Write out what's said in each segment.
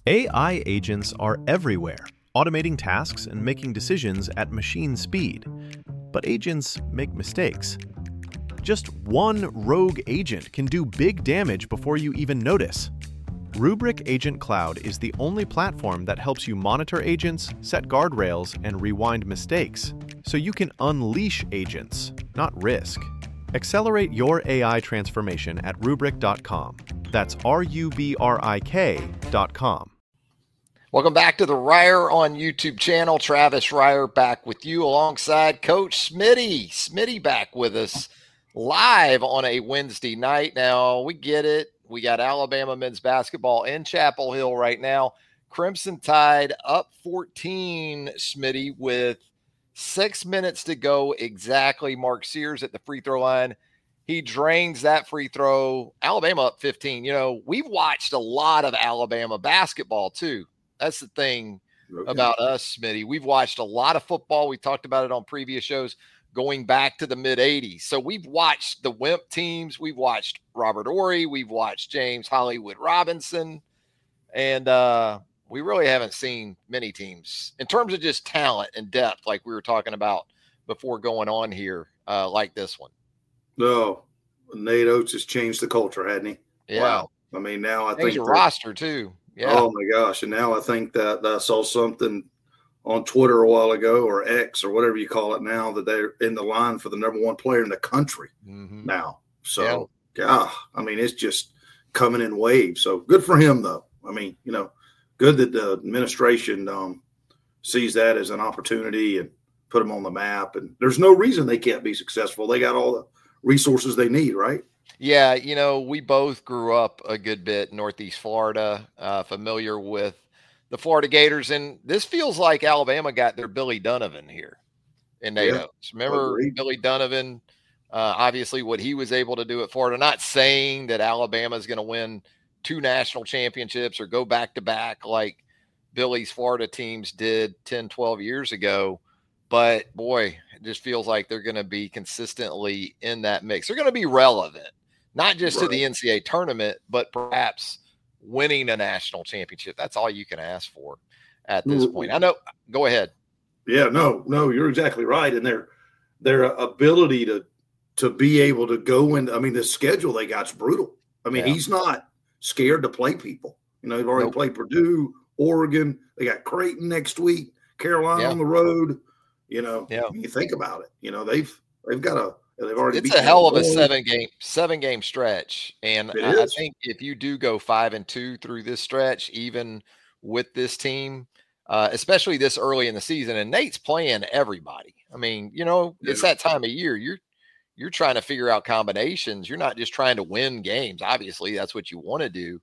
AI agents are everywhere, automating tasks and making decisions at machine speed. But agents make mistakes. Just one rogue agent can do big damage before you even notice. Rubrik Agent Cloud is the only platform that helps you monitor agents, set guardrails, and rewind mistakes, so you can unleash agents, not risk. Accelerate your AI transformation at Rubrik.com. That's RUBRIK.com. Welcome back to the Ryer on YouTube channel. Travis Ryer back with you alongside Coach Smitty. Smitty back with us live on a Wednesday night. Now, we get it. We got Alabama men's basketball in Chapel Hill right now. Crimson Tide up 14, Smitty, with 6 minutes to go exactly. Mark Sears at the free throw line. He drains that free throw. Alabama up 15. You know, we've watched a lot of Alabama basketball too. That's the thing about us, Smitty. We've watched a lot of football. We talked about it on previous shows going back to the mid-'80s. So we've watched the Wimp teams. We've watched Robert Horry. We've watched James Hollywood Robinson. And we really haven't seen many teams in terms of just talent and depth, like we were talking about before going on here, like this one. No, Nate Oates has changed the culture, hasn't he? Yeah. Wow. I mean, now I think your roster too. Yeah. Oh my gosh. And now I think that I saw something on Twitter a while ago, or X, or whatever you call it now, that they're in the line for the number one player in the country now. So, yeah, I mean, it's just coming in waves. So good for him, though. I mean, you know, good that the administration sees that as an opportunity and put them on the map. And there's no reason they can't be successful. They got all the resources they need, right? Yeah, you know, we both grew up a good bit in Northeast Florida, familiar with the Florida Gators, and this feels like Alabama got their Billy Donovan here in Nate Oates. Remember Billy Donovan, obviously what he was able to do at Florida. Not saying that Alabama is going to win 2 national championships or go back-to-back like Billy's Florida teams did 10, 12 years ago, but boy, it just feels like they're going to be consistently in that mix. They're going to be relevant, not just to the NCAA tournament, but perhaps winning a national championship. That's all you can ask for at this point. I know. Go ahead. Yeah, no, you're exactly right. And their ability to be able to go in. I mean, the schedule they got's brutal. I mean, he's not scared to play people. You know, they've already played Purdue, Oregon. They got Creighton next week, Carolina on the road. You know, you think about it. You know, they've got they've already. It's a hell of a 7-game stretch, and I think if you do go 5-2 through this stretch, even with this team, especially this early in the season, and Nate's playing everybody. I mean, you know, it's that time of year. You're trying to figure out combinations. You're not just trying to win games. Obviously, that's what you want to do,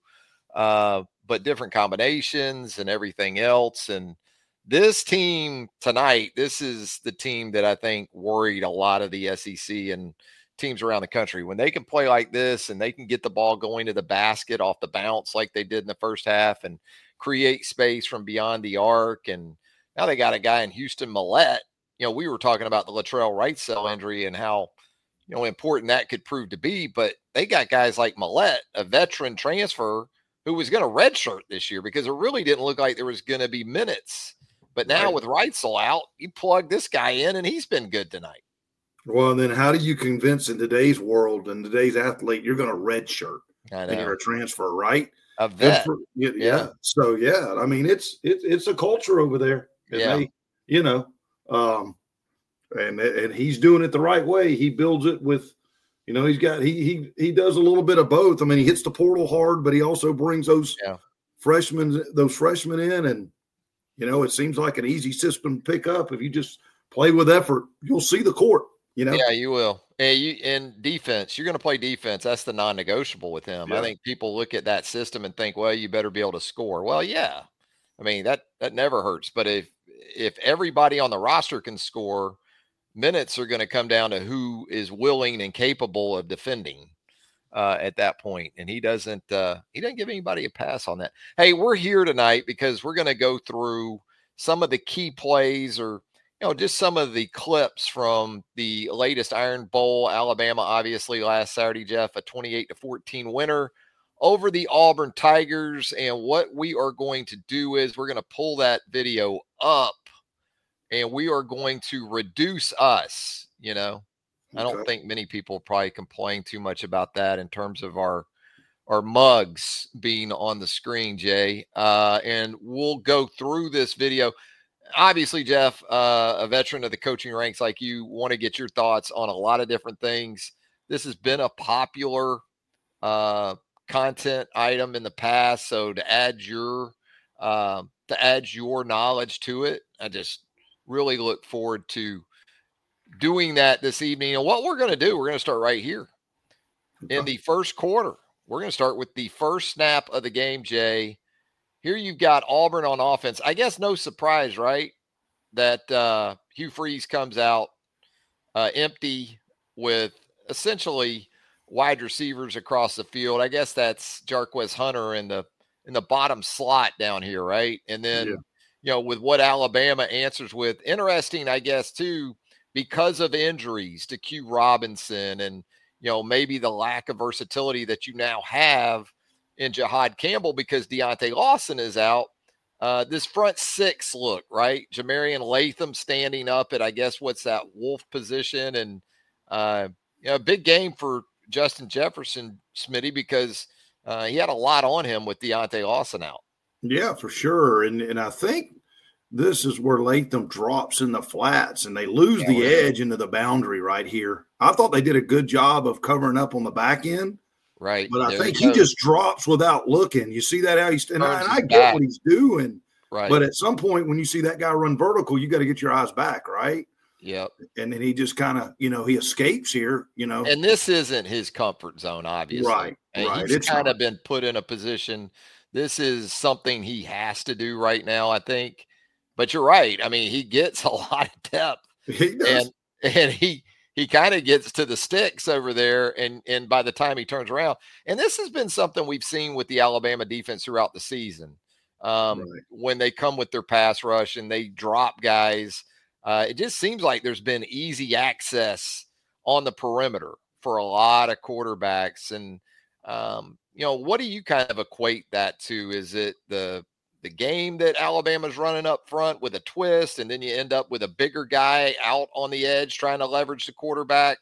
but different combinations and everything else. And this team tonight, this is the team that I think worried a lot of the SEC and teams around the country. When they can play like this and they can get the ball going to the basket off the bounce like they did in the first half and create space from beyond the arc. And now they got a guy in Houston Millette. You know, we were talking about the Latrell Wrightsell injury and how, you know, important that could prove to be, but they got guys like Millette, a veteran transfer who was going to redshirt this year because it really didn't look like there was going to be minutes. But now with Wrightsell out, you plug this guy in and he's been good tonight. Well, then how do you convince in today's world and today's athlete, you're going to redshirt and you're a transfer, right? A vet. So, I mean, it's a culture over there. And they, you know, and he's doing it the right way. He builds it with, you know, he does a little bit of both. I mean, he hits the portal hard, but he also brings those freshmen in, and you know, it seems like an easy system to pick up. If you just play with effort, you'll see the court, you know? Yeah, you will. And defense, you're going to play defense. That's the non-negotiable with him. I think people look at that system and think, well, you better be able to score. Well, yeah. I mean, that never hurts. But if everybody on the roster can score, minutes are going to come down to who is willing and capable of defending at that point. And he doesn't give anybody a pass on that. Hey, we're here tonight because we're going to go through some of the key plays, or, you know, just some of the clips from the latest Iron Bowl. Alabama, obviously last Saturday, Jeff, a 28-14 winner over the Auburn Tigers. And what we are going to do is we're going to pull that video up and we are going to reduce us, you know. I don't think many people probably complain too much about that in terms of our mugs being on the screen, Jay. And we'll go through this video. Obviously, Jeff, a veteran of the coaching ranks like you, want to get your thoughts on a lot of different things. This has been a popular content item in the past. So to add your knowledge to it, I just really look forward to doing that this evening. And what we're going to do, we're going to start right here in the first quarter. We're going to start with the first snap of the game, Jay. Here you've got Auburn on offense. I guess no surprise, right, that Hugh Freeze comes out empty with essentially wide receivers across the field. I guess that's Jarquez Hunter in the bottom slot down here, right? And then, with what Alabama answers with. Interesting, I guess, too, because of injuries to Q Robinson and, maybe the lack of versatility that you now have in Jahad Campbell because Deontay Lawson is out. This front six look, right? Jamarian Latham standing up at, I guess, what's that, Wolf position. And, a big game for Justin Jefferson, Smitty, because he had a lot on him with Deontay Lawson out. Yeah, for sure. And I think this is where Latham drops in the flats and they lose the edge into the boundary right here. I thought they did a good job of covering up on the back end. Right. But I think he just drops without looking. You see that how he's – and I get what he's doing. Right. But at some point when you see that guy run vertical, you got to get your eyes back, right? Yep. And then he just kind of, he escapes here, And this isn't his comfort zone, obviously. Right. He's kind of been put in a position. This is something he has to do right now, I think. But you're right. I mean, he gets a lot of depth. He does. And he kind of gets to the sticks over there, and by the time he turns around, and this has been something we've seen with the Alabama defense throughout the season. When they come with their pass rush and they drop guys, it just seems like there's been easy access on the perimeter for a lot of quarterbacks. And, what do you kind of equate that to? Is it the game that Alabama's running up front with a twist, and then you end up with a bigger guy out on the edge trying to leverage the quarterback?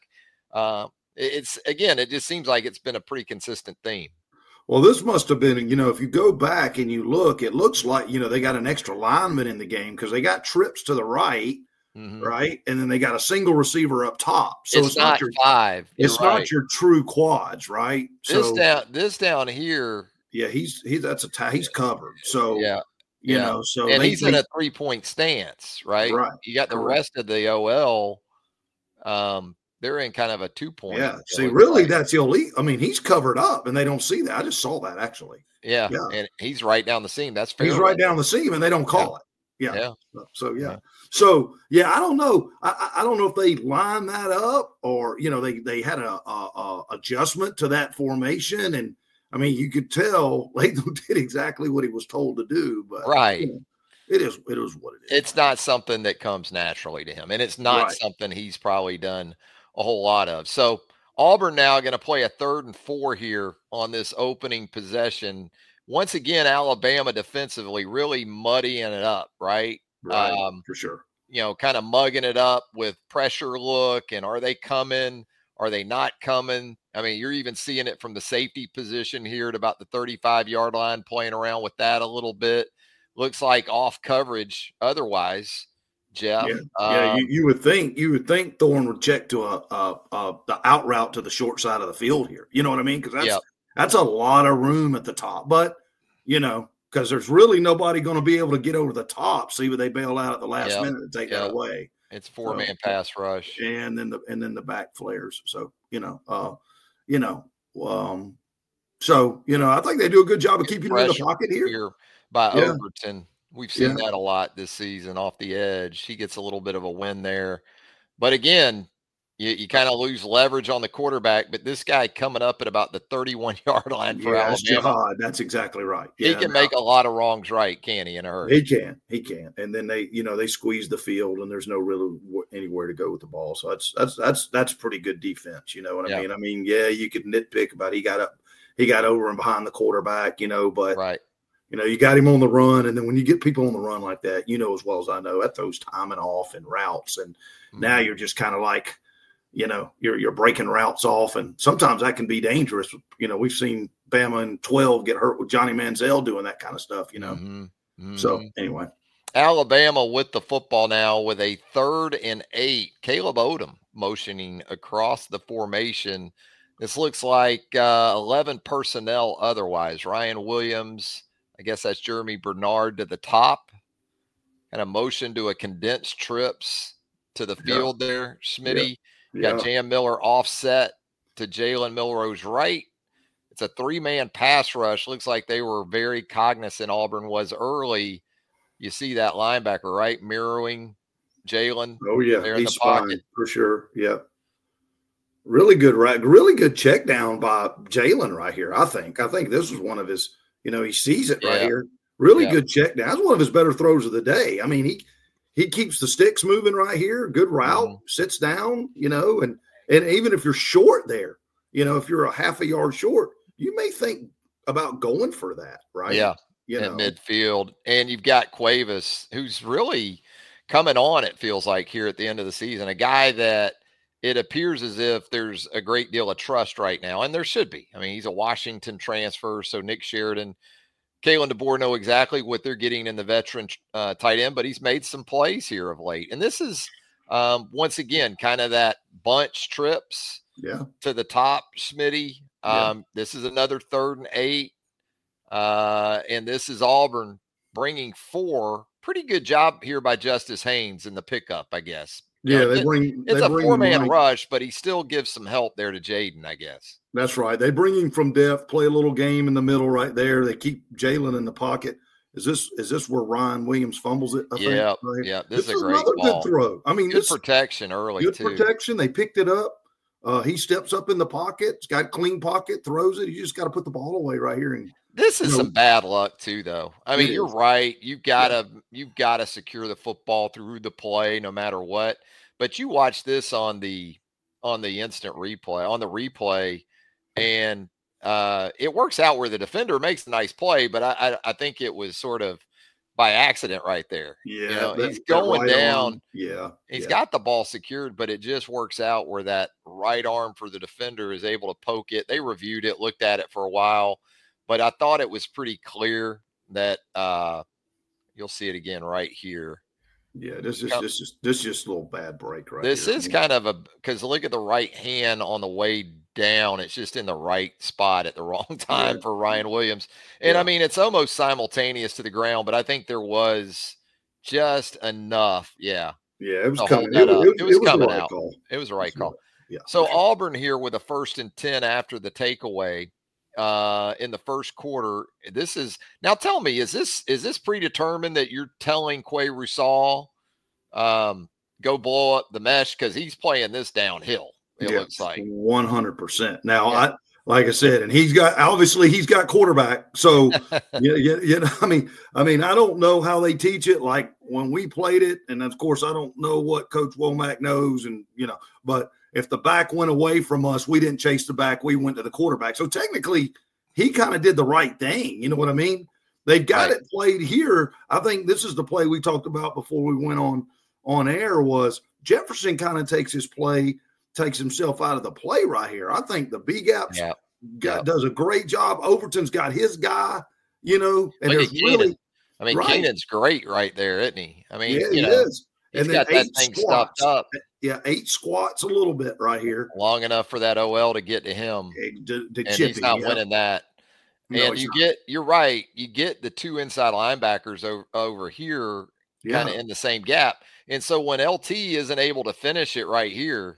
It just seems like it's been a pretty consistent theme. Well, this must have been, if you go back and you look, it looks like, they got an extra lineman in the game because they got trips to the right, right? And then they got a single receiver up top. So it's not your five. It's not your true quads, right? This down here. Yeah, he's covered. So so and he's in a 3-point stance, right? Right. You got the rest of the OL. They're in kind of a 2-point. Yeah. See, really, that's elite. I mean, he's covered up, and they don't see that. I just saw that actually. Yeah. And he's right down the seam. That's fair. He's right down the seam, and they don't call it. Yeah. So I don't know. I don't know if they line that up or they had a adjustment to that formation and. I mean, you could tell Latham did exactly what he was told to do, but it is what it is. It's not something that comes naturally to him, and it's not something he's probably done a whole lot of. So Auburn now going to play a 3rd and 4 here on this opening possession. Once again, Alabama defensively really muddying it up, right? For sure. Kind of mugging it up with pressure look, and are they coming? Are they not coming? I mean, you're even seeing it from the safety position here at about the 35-yard line, playing around with that a little bit. Looks like off coverage otherwise, Jeff. You would think Thorne would check to the out route to the short side of the field here. You know what I mean? Because that's a lot of room at the top. But, because there's really nobody going to be able to get over the top. See, they bail out at the last minute and take that away. It's 4-man pass rush, and then the back flares. So I think they do a good job of keeping you in the pocket here by Overton. We've seen that a lot this season off the edge. He gets a little bit of a win there, but again, you kind of lose leverage on the quarterback. But this guy coming up at about the 31-yard line for Alabama. That's exactly right. He can make a lot of wrongs right, can he? In a hurry, he can. And then they squeeze the field, and there's no really anywhere to go with the ball. So that's pretty good defense. You know what I mean? I mean, you could nitpick about he he got over and behind the quarterback, but right. You got him on the run. And then when you get people on the run like that, as well as I know, that throws timing off and routes. And now you're just kind of like, you're breaking routes off. And sometimes that can be dangerous. We've seen Bama in 12 get hurt with Johnny Manziel doing that kind of stuff, So anyway. Alabama with the football now with a 3rd and 8. Caleb Odom motioning across the formation. This looks like 11 personnel otherwise. Ryan Williams, I guess that's Jeremy Bernard to the top. Kind of motion to a condensed trips to the field there. Smitty got Jam Miller offset to Jalen Milroe's right. It's a 3-man pass rush. Looks like they were very cognizant, Auburn was early. You see that linebacker, right? Mirroring Jalen. Oh, yeah. He's fine for sure. Yeah. Really good check down by Jalen right here, I think. This was one of his, he sees it right here. Really good check down. That's one of his better throws of the day. I mean, he keeps the sticks moving right here. Good route, sits down, and even if you're short there, if you're a half a yard short, you may think about going for that, right? Yeah. At midfield. And you've got Cuevas, who's really coming on, it feels like, here at the end of the season. A guy that it appears as if there's a great deal of trust right now, and there should be. I mean, he's a Washington transfer, so Nick Sheridan, Kalen DeBoer know exactly what they're getting in the veteran tight end, but he's made some plays here of late. And this is, once again, kind of that bunch trips to the top, Smitty. This is another 3rd and 8. And this is Auburn bringing 4. Pretty good job here by Justice Haynes in the pickup, I guess. Yeah, it's a 4-man rush, but he still gives some help there to Jaden, I guess. That's right. They bring him from depth, play a little game in the middle right there. They keep Jalen in the pocket. Is this where Ryan Williams fumbles it? I think, right? Yeah. This is a great ball. Good throw. I mean, good protection early. Good protection. They picked it up. He steps up in the pocket. It's got a clean pocket, throws it. You just got to put the ball away right here. And this is some bad luck too, though. I mean, you're right. You've got to secure the football through the play, no matter what. But you watch this on the instant replay, on the replay, and it works out where the defender makes a nice play. But I think it was sort of by accident right there. Yeah, he's going right down. He's got the ball secured, but it just works out where that right arm for the defender is able to poke it. They reviewed it, looked at it for a while, but I thought it was pretty clear that you'll see it again right here. Yeah, this is just a little bad break right this here. Is kind of because look at the right hand on the way down. It's just in the right spot at the wrong time for Ryan Williams. And I mean, it's almost simultaneous to the ground, but I think there was just enough. Yeah, it was coming. It was coming out. Call. It was the right call. Yeah. So Auburn here with a 1st and 10 after the takeaway in the first quarter. This is now. Tell me, is this predetermined that you're telling Quay Rusal go blow up the mesh because he's playing this downhill? It looks like 100%. Now, like I said, and he's got quarterback. So I mean, I don't know how they teach it. Like when we played it, and of course, I don't know what Coach Womack knows, and but if the back went away from us, we didn't chase the back. We went to the quarterback. So technically, he kind of did the right thing. You know what I mean? They've got it played here. I think this is the play we talked about before we went on air. Was Jefferson kind of takes himself out of the play right here. I think the B gap does a great job. Overton's got his guy, and there's really. I mean, Keenan's great right there, isn't he? I mean, he is. He's got that thing stuffed up. Yeah, 8 squats a little bit right here. Long enough for that OL to get to him. To and he's not winning that. And you're right. You get the 2 inside linebackers over here kind of in the same gap. And so when LT isn't able to finish it right here,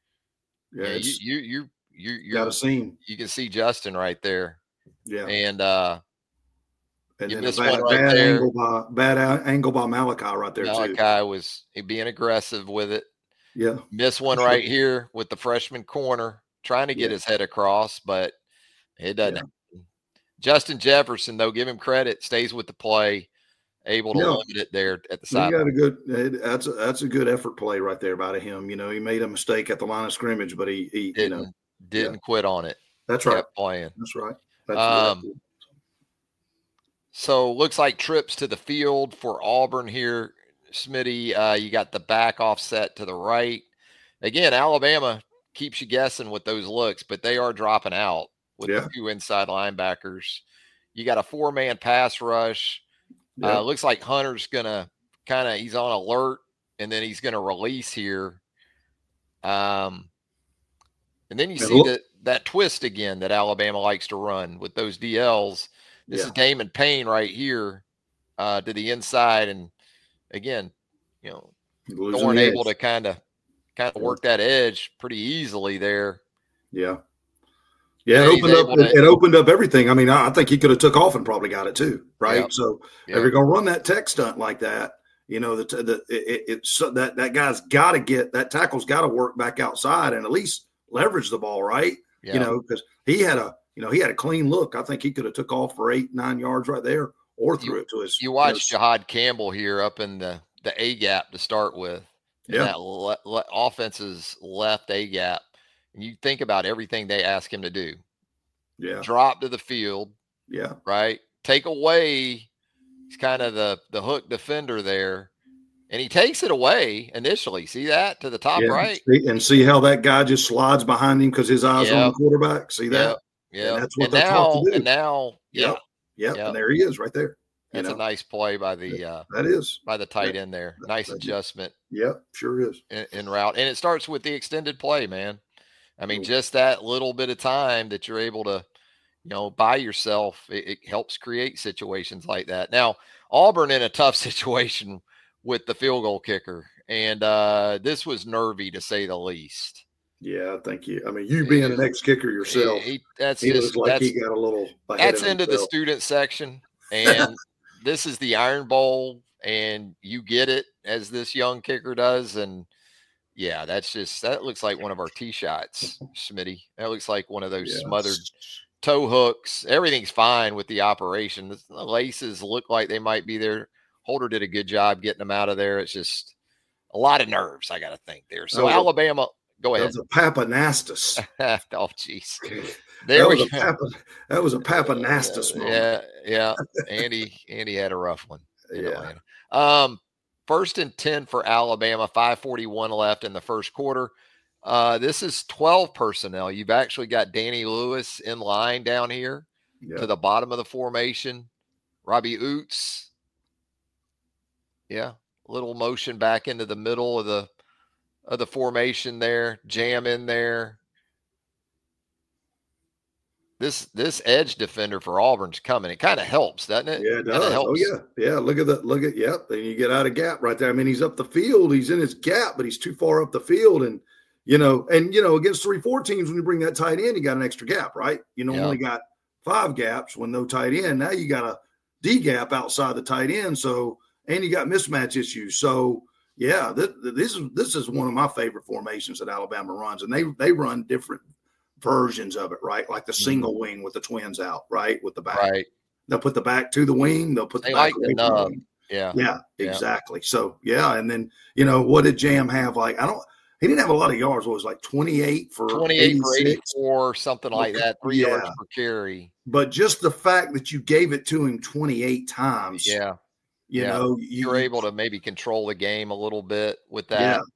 you got to see him. You can see Justin right there. Yeah. And you missed one right there. Bad angle by Malachi right there, Malachi too. was being aggressive with it. Yeah. Miss one right here with the freshman corner, trying to get his head across, but it doesn't happen. Justin Jefferson, though, give him credit, stays with the play, able to limit it there at the side. That's a good effort play right there by him. He made a mistake at the line of scrimmage, but he didn't quit on it. That's right. Kept playing. That's right. So looks like trips to the field for Auburn here, Smitty. You got the back offset to the right. Again, Alabama keeps you guessing with those looks, but they are dropping out with the two inside linebackers. You got a 4-man pass rush. Looks like Hunter's going to he's on alert, and then he's going to release here. And then you see that twist again that Alabama likes to run with those DLs. This is Damon Payne right here to the inside. And again, Thorne able to kind of work that edge pretty easily there. Yeah. Yeah, it opened up everything. I mean, I think he could have took off and probably got it too, right? Yep. So if you're going to run that tech stunt like that, that guy's got to get that tackle's got to work back outside and at least leverage the ball, right? Yeah. Because he had a clean look. I think he could have took off for 8-9 yards right there or threw it to his. You watched Jahad Campbell here up in the A gap to start with. Yeah. That offense's left A gap. And you think about everything they ask him to do. Yeah. Drop to the field. Yeah. Right. Take away. He's kind of the hook defender there. And he takes it away initially. See that to the top right? And see how that guy just slides behind him because his eyes on the quarterback. See that? Yeah. And that's what they're taught to do. And now, yeah. And there he is right there. That's a nice play by the by the tight end there. Nice adjustment. Yeah, sure is. In route. And it starts with the extended play, man. I mean, just that little bit of time that you're able to, by yourself, it helps create situations like that. Now, Auburn in a tough situation with the field goal kicker. And this was nervy to say the least. Yeah, thank you. I mean, you being an ex-kicker yourself, he looks like he got a little. That's into the student section. And this is the Iron Bowl, and you get it as this young kicker does. And yeah, that looks like one of our tee shots, Smitty. That looks like one of those smothered toe hooks. Everything's fine with the operation. The laces look like they might be there. Holder did a good job getting them out of there. It's just a lot of nerves, I got to think there. So Alabama, go ahead. That was a Papanastus. Oh, jeez. That was a Papanastus moment. Yeah. Andy had a rough one in Atlanta. 1st and 10 for Alabama, 5:41 left in the first quarter. This is 12 personnel. You've actually got Danny Lewis in line down here to the bottom of the formation. Robbie Oots. Yeah. Little motion back into the middle of the formation there. Jam in there. This edge defender for Auburn's coming. It kind of helps, doesn't it? Yeah, it does. Oh, yeah. Yeah, look at that. Then you get out of gap right there. I mean, he's up the field. He's in his gap, but he's too far up the field. And, against 3-4 teams, when you bring that tight end, you got an extra gap, right? Only got 5 gaps when no tight end. Now you got a D gap outside the tight end. So, and you got mismatch issues. So, yeah, this is one of my favorite formations that Alabama runs. And they run different versions of it, right? Like the single wing with the twins out, right? With the back. Right. They'll put the back to the wing. They'll put the back away from the wing. Yeah, exactly. So, and then, what did Jam have? Like, he didn't have a lot of yards. What was like 28 for 84, something like that, 3 yards per carry. But just the fact that you gave it to him 28 times. Yeah. You're able to maybe control the game a little bit with that. Yeah.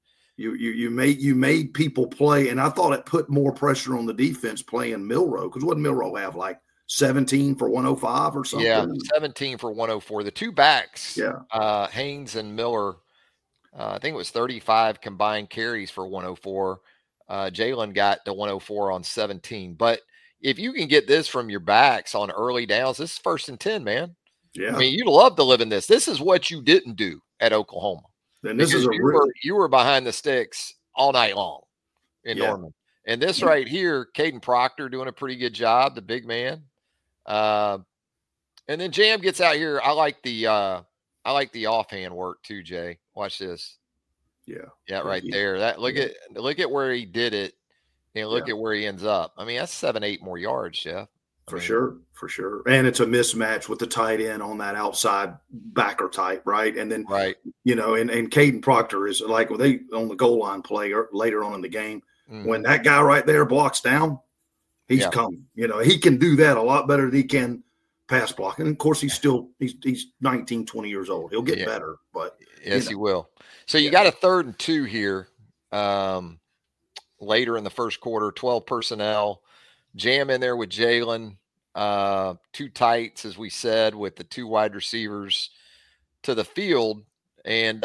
You made people play, and I thought it put more pressure on the defense playing Milroe, because what did Milroe have, like 17 for 105 or something? Yeah, 17 for 104. The two backs, Haynes and Miller, I think it was 35 combined carries for 104. Jalen got to 104 on 17. But if you can get this from your backs on early downs, this is 1st and 10, man. Yeah, I mean, you'd love to live in this. This is what you didn't do at Oklahoma. And this is you were behind the sticks all night long in Norman. And this right here, Caden Proctor doing a pretty good job, the big man. And then Jam gets out here. I like the offhand work too, Jay. Watch this. Yeah, right there. Look at where he did it, and look at where he ends up. I mean, that's 7-8 more yards, Jeff. For sure. And it's a mismatch with the tight end on that outside backer type, right? And then, and Caden Proctor is like, they on the goal line play or later on in the game, when that guy right there blocks down, He's coming. You know, he can do that a lot better than he can pass blocking. And of course, he's 19, 20 years old. He'll get better, but yes, he will. So you got a 3rd and 2 here. Later in the first quarter, 12 personnel, jam in there with Jalen, 2 tights, as we said, with the 2 wide receivers to the field. And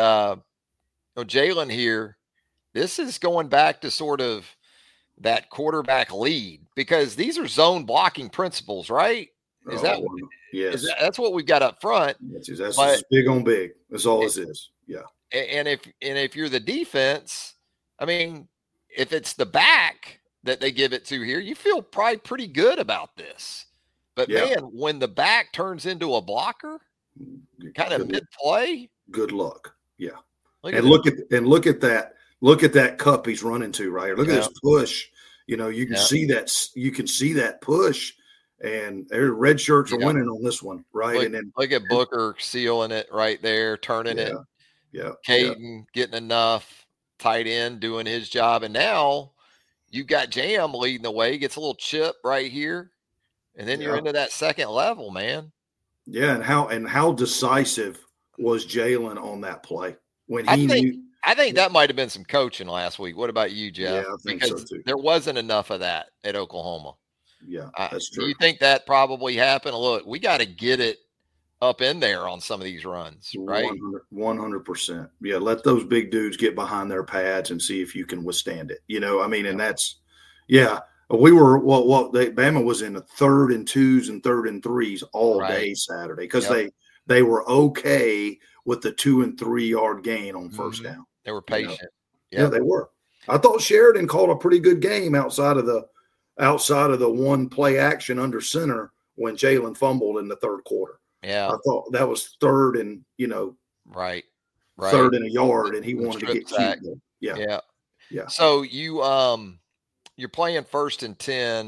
Jalen here, this is going back to sort of that quarterback lead, because these are zone blocking principles, right? Is that yes? That's what we've got up front. That's big on big. That's all this is. Yeah. And if you're the defense, I mean, if it's the back that they give it to here, you feel probably pretty good about this. But man, when the back turns into a blocker, kind of mid play, good luck. Yeah. Look at that cup he's running to right here. Look at this push. You know, you can see that. You can see that push, and their red shirts are winning on this one, right? Look at Booker sealing it right there, turning it. Yeah. Caden getting enough, tight end doing his job, and now you got Jam leading the way. Gets a little chip right here, and then you're into that second level, man. Yeah, and how decisive was Jalen on that play when he I think that might have been some coaching last week. What about you, Jeff? Yeah, I think so too. There wasn't enough of that at Oklahoma. Yeah, that's true. Do you think that probably happened? Look, we got to get it up in there on some of these runs, right? 100%. Yeah, let those big dudes get behind their pads and see if you can withstand it. You know, I mean, and that's we were Bama was in the 3rd and 2s and 3rd and 3s all day Saturday because they were okay with the 2 and 3 yard gain on first down. They were patient. You know? Yeah, they were. I thought Sheridan called a pretty good game outside of the one play action under center when Jalen fumbled in the 3rd quarter. Yeah, I thought that was 3rd and right, 3rd and a yard, and he wanted to get cute. Yeah. So you're playing 1st and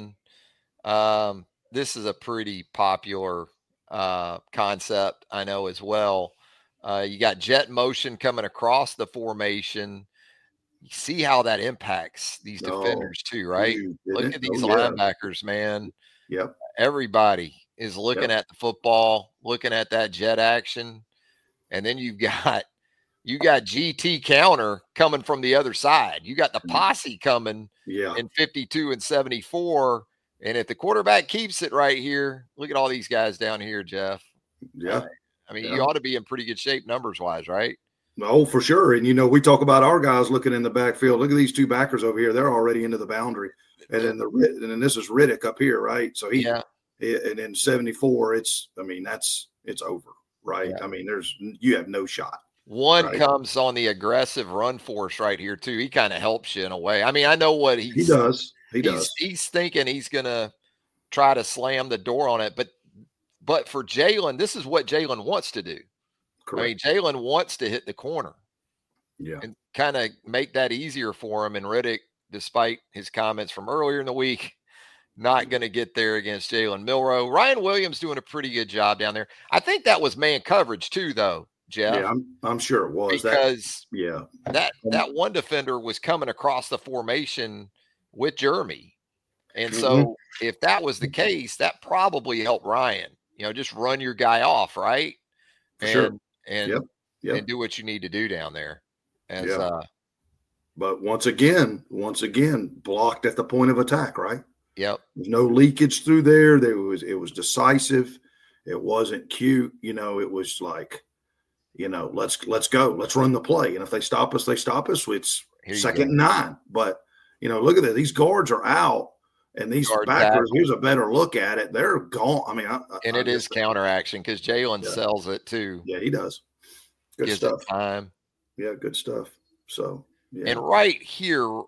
10. This is a pretty popular concept, I know as well. You got jet motion coming across the formation. You see how that impacts these defenders too, right? Look at these linebackers, man. Yep. Everybody is looking at the football, looking at that jet action. And then you got GT counter coming from the other side. You got the posse coming in 52 and 74. And if the quarterback keeps it right here, look at all these guys down here, Jeff. Yeah. I mean, you ought to be in pretty good shape numbers-wise, right? Oh, for sure. And, we talk about our guys looking in the backfield. Look at these 2 backers over here. They're already into the boundary. And then this is Riddick up here, right? So and in 74, it's over, right? Yeah. I mean, you have no shot. One comes on the aggressive run force right here, too. He kind of helps you in a way. I mean, I know what he does. He's thinking he's going to try to slam the door on it. But for Jalen, this is what Jalen wants to do. Correct. I mean, Jalen wants to hit the corner. Yeah. And kind of make that easier for him. And Riddick, despite his comments from earlier in the week, not going to get there against Jalen Milroe. Ryan Williams doing a pretty good job down there. I think that was man coverage too, though, Jeff. Yeah, I'm sure it was. Because that one defender was coming across the formation with Jeremy. And so if that was the case, that probably helped Ryan. Just run your guy off, right? And do what you need to do down there. But once again, blocked at the point of attack, right? Yep. There's no leakage through there. It was decisive. It wasn't cute. It was like, let's go. Let's run the play. And if they stop us, they stop us. It's 2nd and 9. But, look at that. These guards are out. And these backers, here's a better look at it. They're gone. I mean, it is counter action because Jalen sells it too. Yeah, he does. Good Gives stuff. It time. Yeah, good stuff. So, and right here,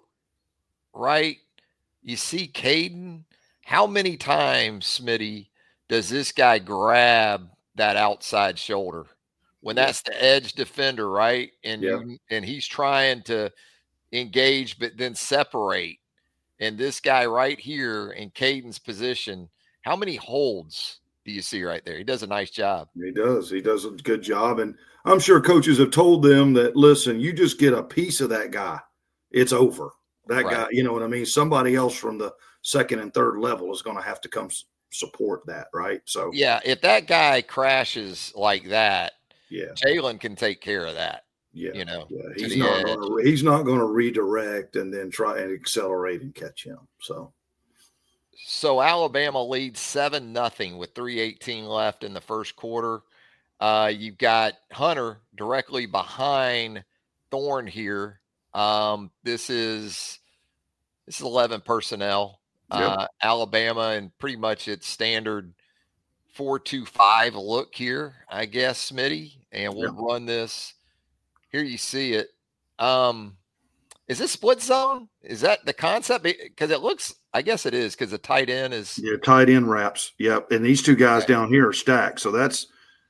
you see Caden. How many times, Smitty, does this guy grab that outside shoulder when that's the edge defender, right? And and he's trying to engage, but then separate. And this guy right here in Caden's position, how many holds do you see right there? He does a nice job. He does. He does a good job. And I'm sure coaches have told them that, listen, you just get a piece of that guy, it's over. That guy, you know what I mean? Somebody else from the second and third level is going to have to come support that, right? So yeah, if that guy crashes like that, yeah, Jalen can take care of that. Yeah, you know, yeah. He's not going to redirect and then try and accelerate and catch him. So Alabama leads 7-0 with 3:18 left in the first quarter. You've got Hunter directly behind Thorne here. This is 11 personnel. Yep. Alabama and pretty much its standard 4-2-5 look here, I guess, Smitty, and we'll run this. Here you see it. Is this split zone? Is that the concept? Because it looks, I guess it is, because the tight end is. Yeah, tight end wraps. Yep, and these two guys down here are stacked. So that's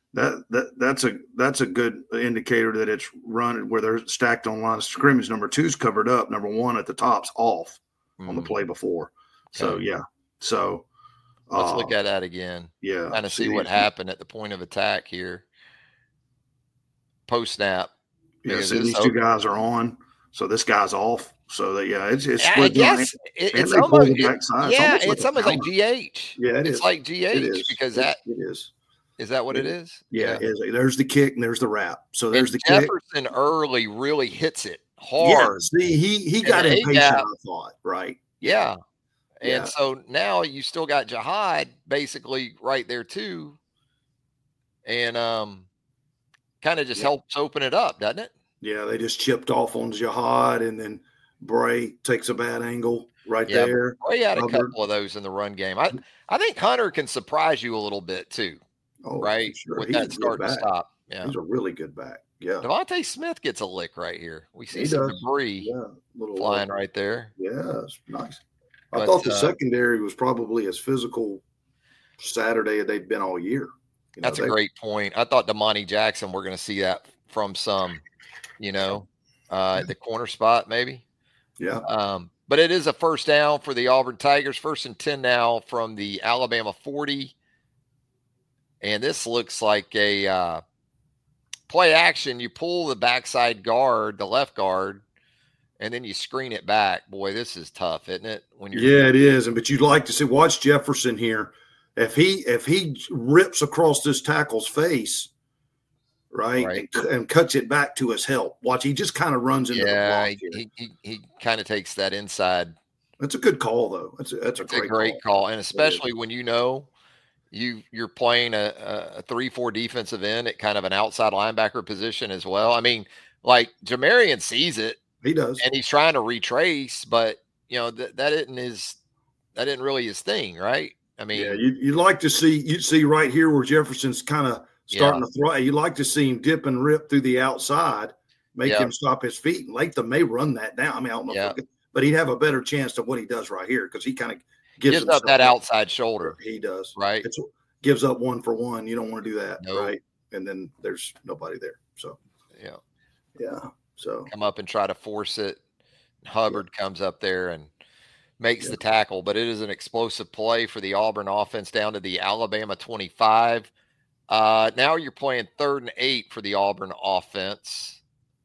a good indicator that it's run where they're stacked on line of scrimmage. Number 2's covered up. Number 1 at the top's off on the play before. So yeah. So let's look at that again. Yeah, kind of see what happened at the point of attack here. Post snap. Yeah, so these two guys are on. So this guy's off. So that it's split. I guess it's almost it's almost like GH. Yeah, it's like GH because it is. Is that what it is? Yeah, it is. There's the kick and there's the wrap. So there's the Jefferson kick. early really hits it hard. Yeah, see, he got impatient, I thought, right? Yeah. And so now you still got Jihad basically right there too. And kind of just helps open it up, doesn't it? Yeah, they just chipped off on Jihad, and then Bray takes a bad angle there. Bray had a couple of those in the run game. I think Hunter can surprise you a little bit too, right? Sure. With that start and stop. Yeah, he's a really good back. Yeah, Devontae Smith gets a lick right here. We see some debris flying right there. Yeah, it's nice. I thought the secondary was probably as physical Saturday as they've been all year. That's a great point. I thought Damani Jackson, we're going to see that from some, the corner spot maybe. Yeah. But it is a first down for the Auburn Tigers. 1st and 10 now from the Alabama 40. And this looks like a play action. You pull the backside guard, the left guard, and then you screen it back. Boy, this is tough, isn't it? It is. But you'd like to see, watch Jefferson here. If he rips across this tackle's face, right. And cuts it back to his help. Watch, he just kind of runs into the block here. He kind of takes that inside. That's a good call, though. That's a great call. And especially when you're playing a 3-4 defensive end at kind of an outside linebacker position as well. I mean, like Jamarian sees it. He does. And he's trying to retrace, but that isn't really his thing, right? I mean, you'd like to see right here where Jefferson's kind of starting to throw. You'd like to see him dip and rip through the outside, make him stop his feet. And Latham may run that down. I mean, I don't know, but he'd have a better chance than what he does right here because he kind of gives up that outside shoulder. He does, right? Gives up 1-for-1. You don't want to do that, right? And then there's nobody there. So yeah. So come up and try to force it. Hubbard comes up there and makes the tackle, but it is an explosive play for the Auburn offense down to the Alabama 25. Now you're playing 3rd and 8 for the Auburn offense.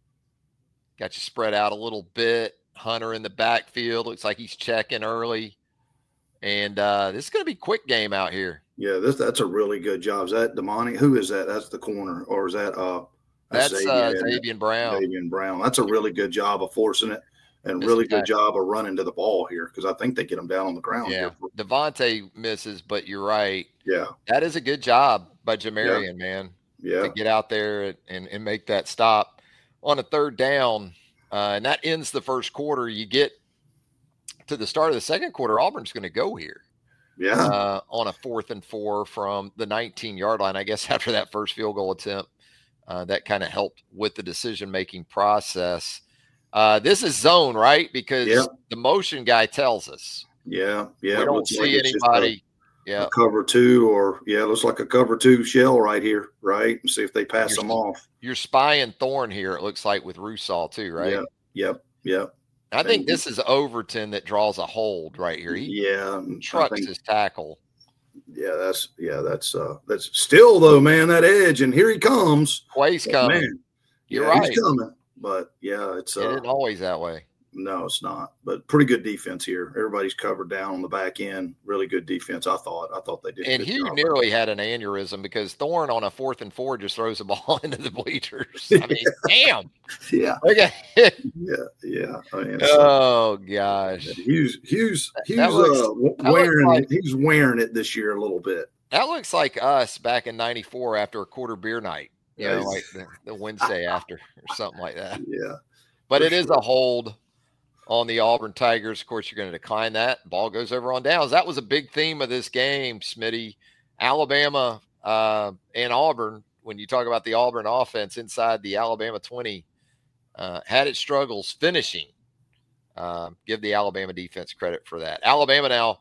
Got you spread out a little bit. Hunter in the backfield. Looks like he's checking early. And this is going to be a quick game out here. Yeah, that's a really good job. Is that Damani? Who is that? That's the corner. Or is that that's Xavier Brown. Xavier Brown. That's a really good job of forcing it. And really good job of running to the ball here because I think they get them down on the ground. Yeah, Devontae misses, but you're right. Yeah, that is a good job by Jamarian, man. Yeah, to get out there and make that stop on a 3rd down, and that ends the first quarter. You get to the start of the second quarter, Auburn's going to go here. Yeah, on a 4th and 4 from the 19-yard line. I guess after that first field goal attempt, that kind of helped with the decision-making process. This is zone, right? Because the motion guy tells us. Yeah. We don't see anybody. A cover 2 or it looks like a cover 2 shell right here, right? And see if they pass them off. You're spying Thorne here, it looks like, with Rusal too, right? Yep. I think this is Overton that draws a hold right here. He trucks his tackle. Yeah, that's still though, man, that edge, and here he comes. Quay's coming. Man, You're right. He's coming. But it isn't always that way. No, it's not. But pretty good defense here. Everybody's covered down on the back end. Really good defense. I thought they did. And Hugh nearly had an aneurysm because Thorne on a 4th and 4 just throws the ball into the bleachers. I mean, damn. Yeah. Okay. Yeah. I mean, oh gosh. Hughes wearing it this year a little bit. That looks like us back in '94 after a quarter beer night. You know, like the Wednesday after or something like that. Yeah. But it is a hold on the Auburn Tigers. Of course, you're going to decline that. Ball goes over on downs. That was a big theme of this game, Smitty. Alabama and Auburn, when you talk about the Auburn offense inside the Alabama 20, had its struggles finishing. Give the Alabama defense credit for that. Alabama now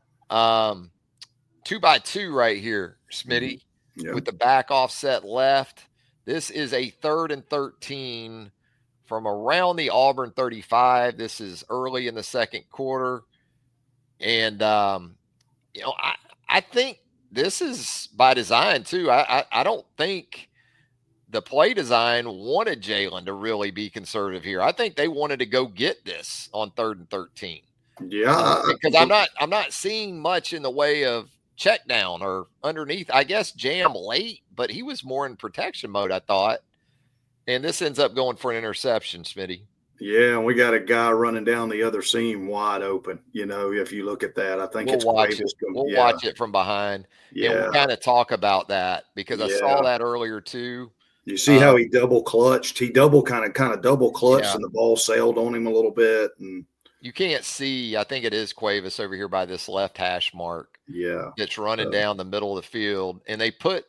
2-by-2 right here, Smitty, with the back offset left. This is a 3rd and 13 from around the Auburn 35. This is early in the second quarter. And, I think this is by design too. I don't think the play design wanted Jalen to really be conservative here. I think they wanted to go get this on 3rd and 13. Yeah. Because I'm not seeing much in the way of check down or underneath. I guess jam late, but he was more in protection mode, I thought. And this ends up going for an interception, Smitty. Yeah, and we got a guy running down the other seam wide open. You know, if you look at that, I think we'll watch it from behind. Yeah. And we'll kind of talk about that because I saw that earlier too. You see how he double clutched? He double kind of double clutched and the ball sailed on him a little bit. And you can't see, I think it is Cuevas over here by this left hash mark. Yeah. It's running down the middle of the field. And they put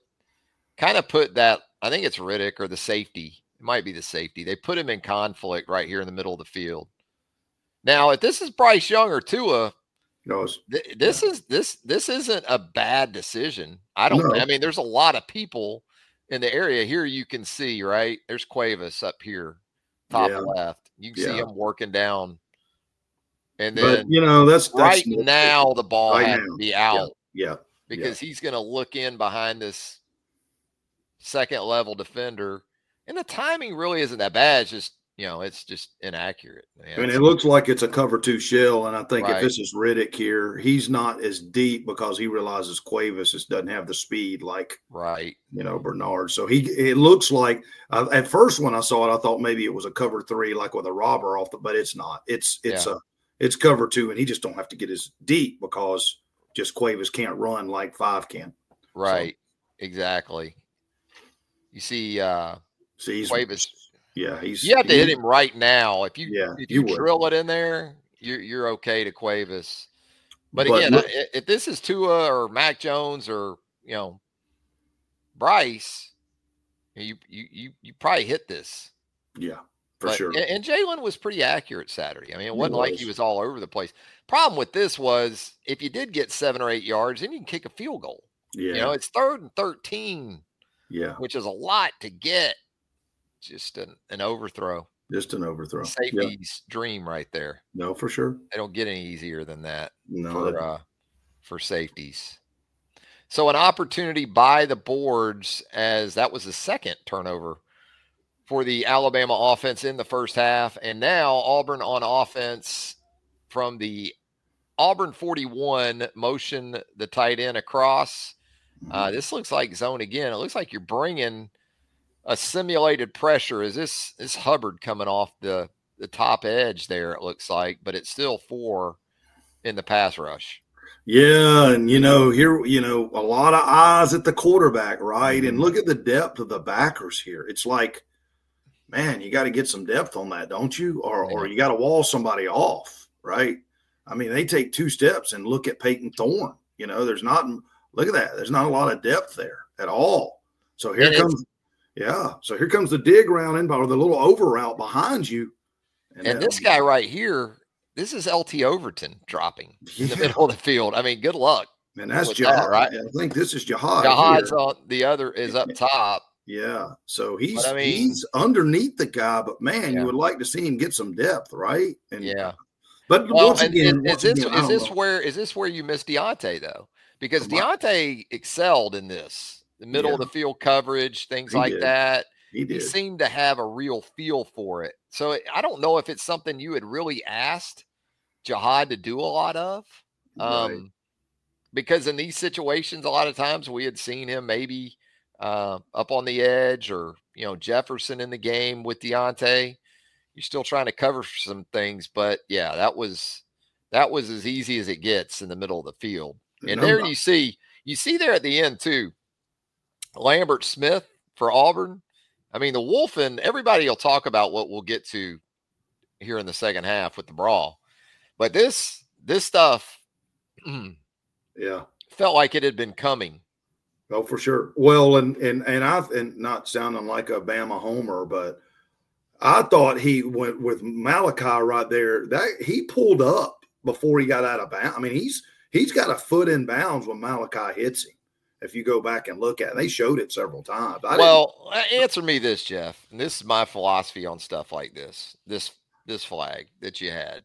that, I think it's Riddick or the safety. It might be the safety. They put him in conflict right here in the middle of the field. Now, if this is Bryce Young or Tua, this isn't a bad decision. I mean, there's a lot of people in the area here you can see, right? There's Cuevas up here, top left. You can see him working down. And then, that's now the ball has to be out. Yeah. Because he's going to look in behind this second level defender. And the timing really isn't that bad. It's just, it's just inaccurate. I mean, it looks like it's a cover 2 shell. And I think if this is Riddick here, he's not as deep because he realizes Cuevas doesn't have the speed like, Bernard. So it looks like at first when I saw it, I thought maybe it was a cover 3, like with a robber but it's not. It's cover 2, and he just don't have to get as deep because just Cuevas can't run like 5 can. Right. So. Exactly. You see, Cuevas. Yeah, you have to hit him right now. If you drill it in there, you're okay to Cuevas. But again, if this is Tua or Mac Jones or Bryce, you probably hit this. Yeah, for sure. And Jalen was pretty accurate Saturday. I mean, it wasn't like he was all over the place. Problem with this was if you did get 7 or 8 yards, then you can kick a field goal. Yeah, it's 3rd and 13. Yeah, which is a lot to get. Just an overthrow. Just an overthrow. Safety's dream right there. No, for sure. They don't get any easier than that for safeties. So an opportunity by the boards as that was the second turnover for the Alabama offense in the first half. And now Auburn on offense from the Auburn 41 motion the tight end across. This looks like zone again. It looks like you're bringing a simulated pressure. Is this Hubbard coming off the top edge there, it looks like, but it's still 4 in the pass rush. Yeah, and here, a lot of eyes at the quarterback, right? And look at the depth of the backers here. It's like, man, you got to get some depth on that, don't you? Or you got to wall somebody off, right? I mean, they take 2 steps and look at Peyton Thorne. There's not – look at that. There's not a lot of depth there at all. So here comes the dig round in or the little over route behind you. And this guy right here, this is LT Overton dropping in the middle of the field. I mean, good luck. And that's Jihad, right? I think this is Jihad. Jihad's on the other is up top. Yeah. So he's underneath the guy, but man, you would like to see him get some depth, right? And but once again, is this where you miss Deontay though? Because Deontay excelled in this. The middle of the field coverage, things like that. He did. He seemed to have a real feel for it. So I don't know if it's something you had really asked Jihad to do a lot of. Right. Because in these situations, a lot of times we had seen him maybe up on the edge, or, Jefferson in the game with Deontay. You're still trying to cover some things, but yeah, that was as easy as it gets in the middle of the field. And there you see there at the end too, Lambert Smith for Auburn. I mean, the Wolfen, everybody will talk about what we'll get to here in the second half with the brawl, but this stuff, yeah, felt like it had been coming. Oh, for sure. Well, and not sounding like a Bama homer, but I thought he went with Malachi right there. That he pulled up before he got out of bounds. I mean, he's got a foot in bounds when Malachi hits him. If you go back and look at it, they showed it several times. Answer me this, Jeff. And this is my philosophy on stuff like this. This flag that you had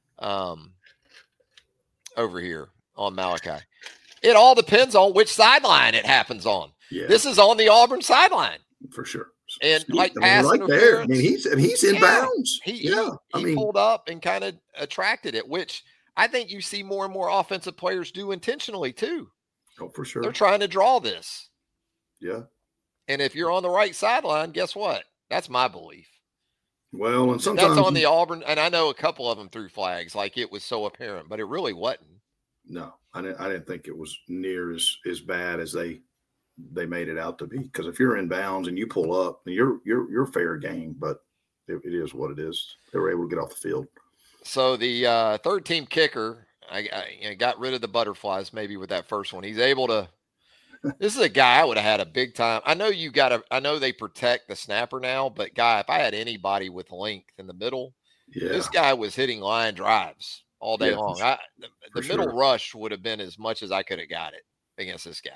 over here on Malachi. It all depends on which sideline it happens on. Yeah. This is on the Auburn sideline. For sure. And pass right interference. There. I mean, he's in bounds. He pulled up and kind of attracted it, which I think you see more and more offensive players do intentionally too. Oh, for sure. They're trying to draw this. Yeah. And if you're on the right sideline, guess what? That's my belief. Well, and sometimes that's on the Auburn, and I know a couple of them threw flags like it was so apparent, but it really wasn't. No, I didn't think it was near as bad as they made it out to be. Because if you're in bounds and you pull up, you're fair game. But it is what it is. They were able to get off the field. So the third team kicker, I got rid of the butterflies maybe with that first one. He's able to. This is a guy I would have had a big time. I know they protect the snapper now, but guy, if I had anybody with length in the middle, this guy was hitting line drives all day long. The middle rush would have been as much as I could have got it against this guy.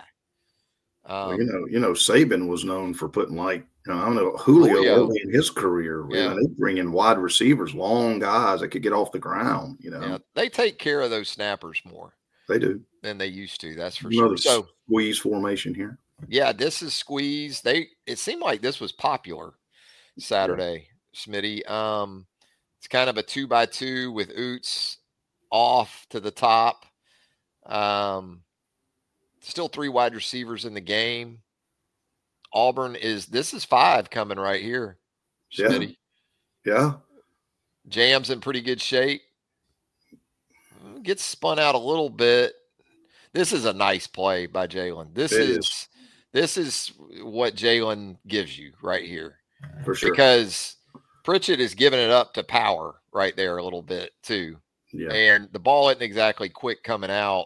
Saban was known for putting I don't know, Julio early in his career. Yeah. They bring in wide receivers, long guys that could get off the ground. Yeah, they take care of those snappers more. They do than they used to. That's for sure. So squeeze formation here. Yeah, this is squeeze. It seemed like this was popular Saturday, Smitty. It's kind of a 2x2 with Oots off to the top. Still 3 wide receivers in the game. Auburn this is 5 coming right here, Smitty. Yeah. Jam's in pretty good shape. Gets spun out a little bit. This is a nice play by Jalen. This is what Jalen gives you right here. For sure. Because Pritchett is giving it up to power right there a little bit too. Yeah. And the ball isn't exactly quick coming out.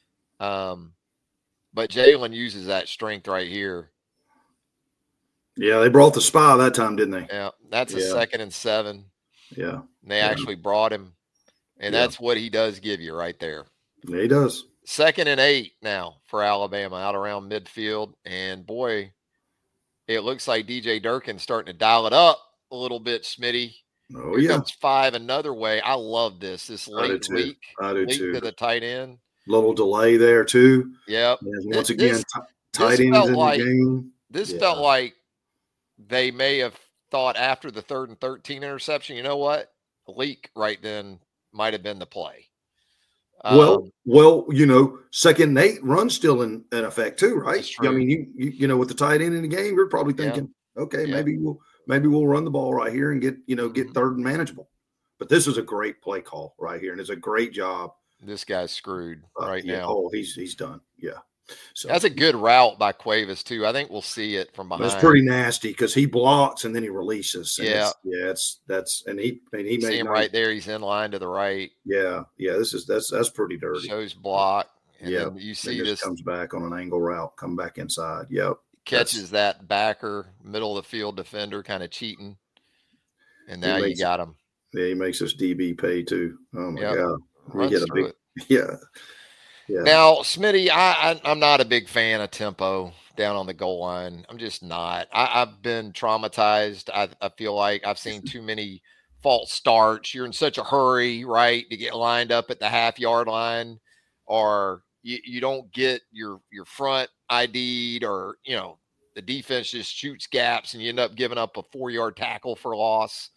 But Jalen uses that strength right here. Yeah, they brought the spy that time, didn't they? Yeah, that's a 2nd and 7. Yeah. And they actually brought him. And that's what he does give you right there. Yeah, he does. 2nd and 8 now for Alabama out around midfield. And boy, it looks like DJ Durkin's starting to dial it up a little bit, Smitty. Oh, Here comes 5 another way. I love this late leak. I do too. To the tight end. Little delay there too. Yep. And once again, tight ends in the game. This felt like they may have thought after the 3rd and 13 interception, you know what? A leak right then might have been the play. Well, 2nd and 8 run still in effect too, right? I mean, you with the tight end in the game, you're probably thinking, maybe we'll run the ball right here and get 3rd and manageable. But this is a great play call right here, and it's a great job. This guy's screwed now. Oh, he's done. Yeah. So that's a good route by Cuevas too. I think we'll see it from behind. That's pretty nasty because he blocks and then he releases. And he made him right there. He's in line to the right. Yeah. That's pretty dirty. Shows block. And then you see this comes back on an angle route, come back inside. Yep. Catches that backer, middle of the field defender, kind of cheating. And now you got him. Yeah, he makes us DB pay too. Oh my God. We get a big Yeah. Now, Smitty, I'm not a big fan of tempo down on the goal line. I'm just not. I've been traumatized. I feel like I've seen too many false starts. You're in such a hurry, right, to get lined up at the half-yard line, or you don't get your front ID'd, or, the defense just shoots gaps and you end up giving up a 4-yard tackle for loss.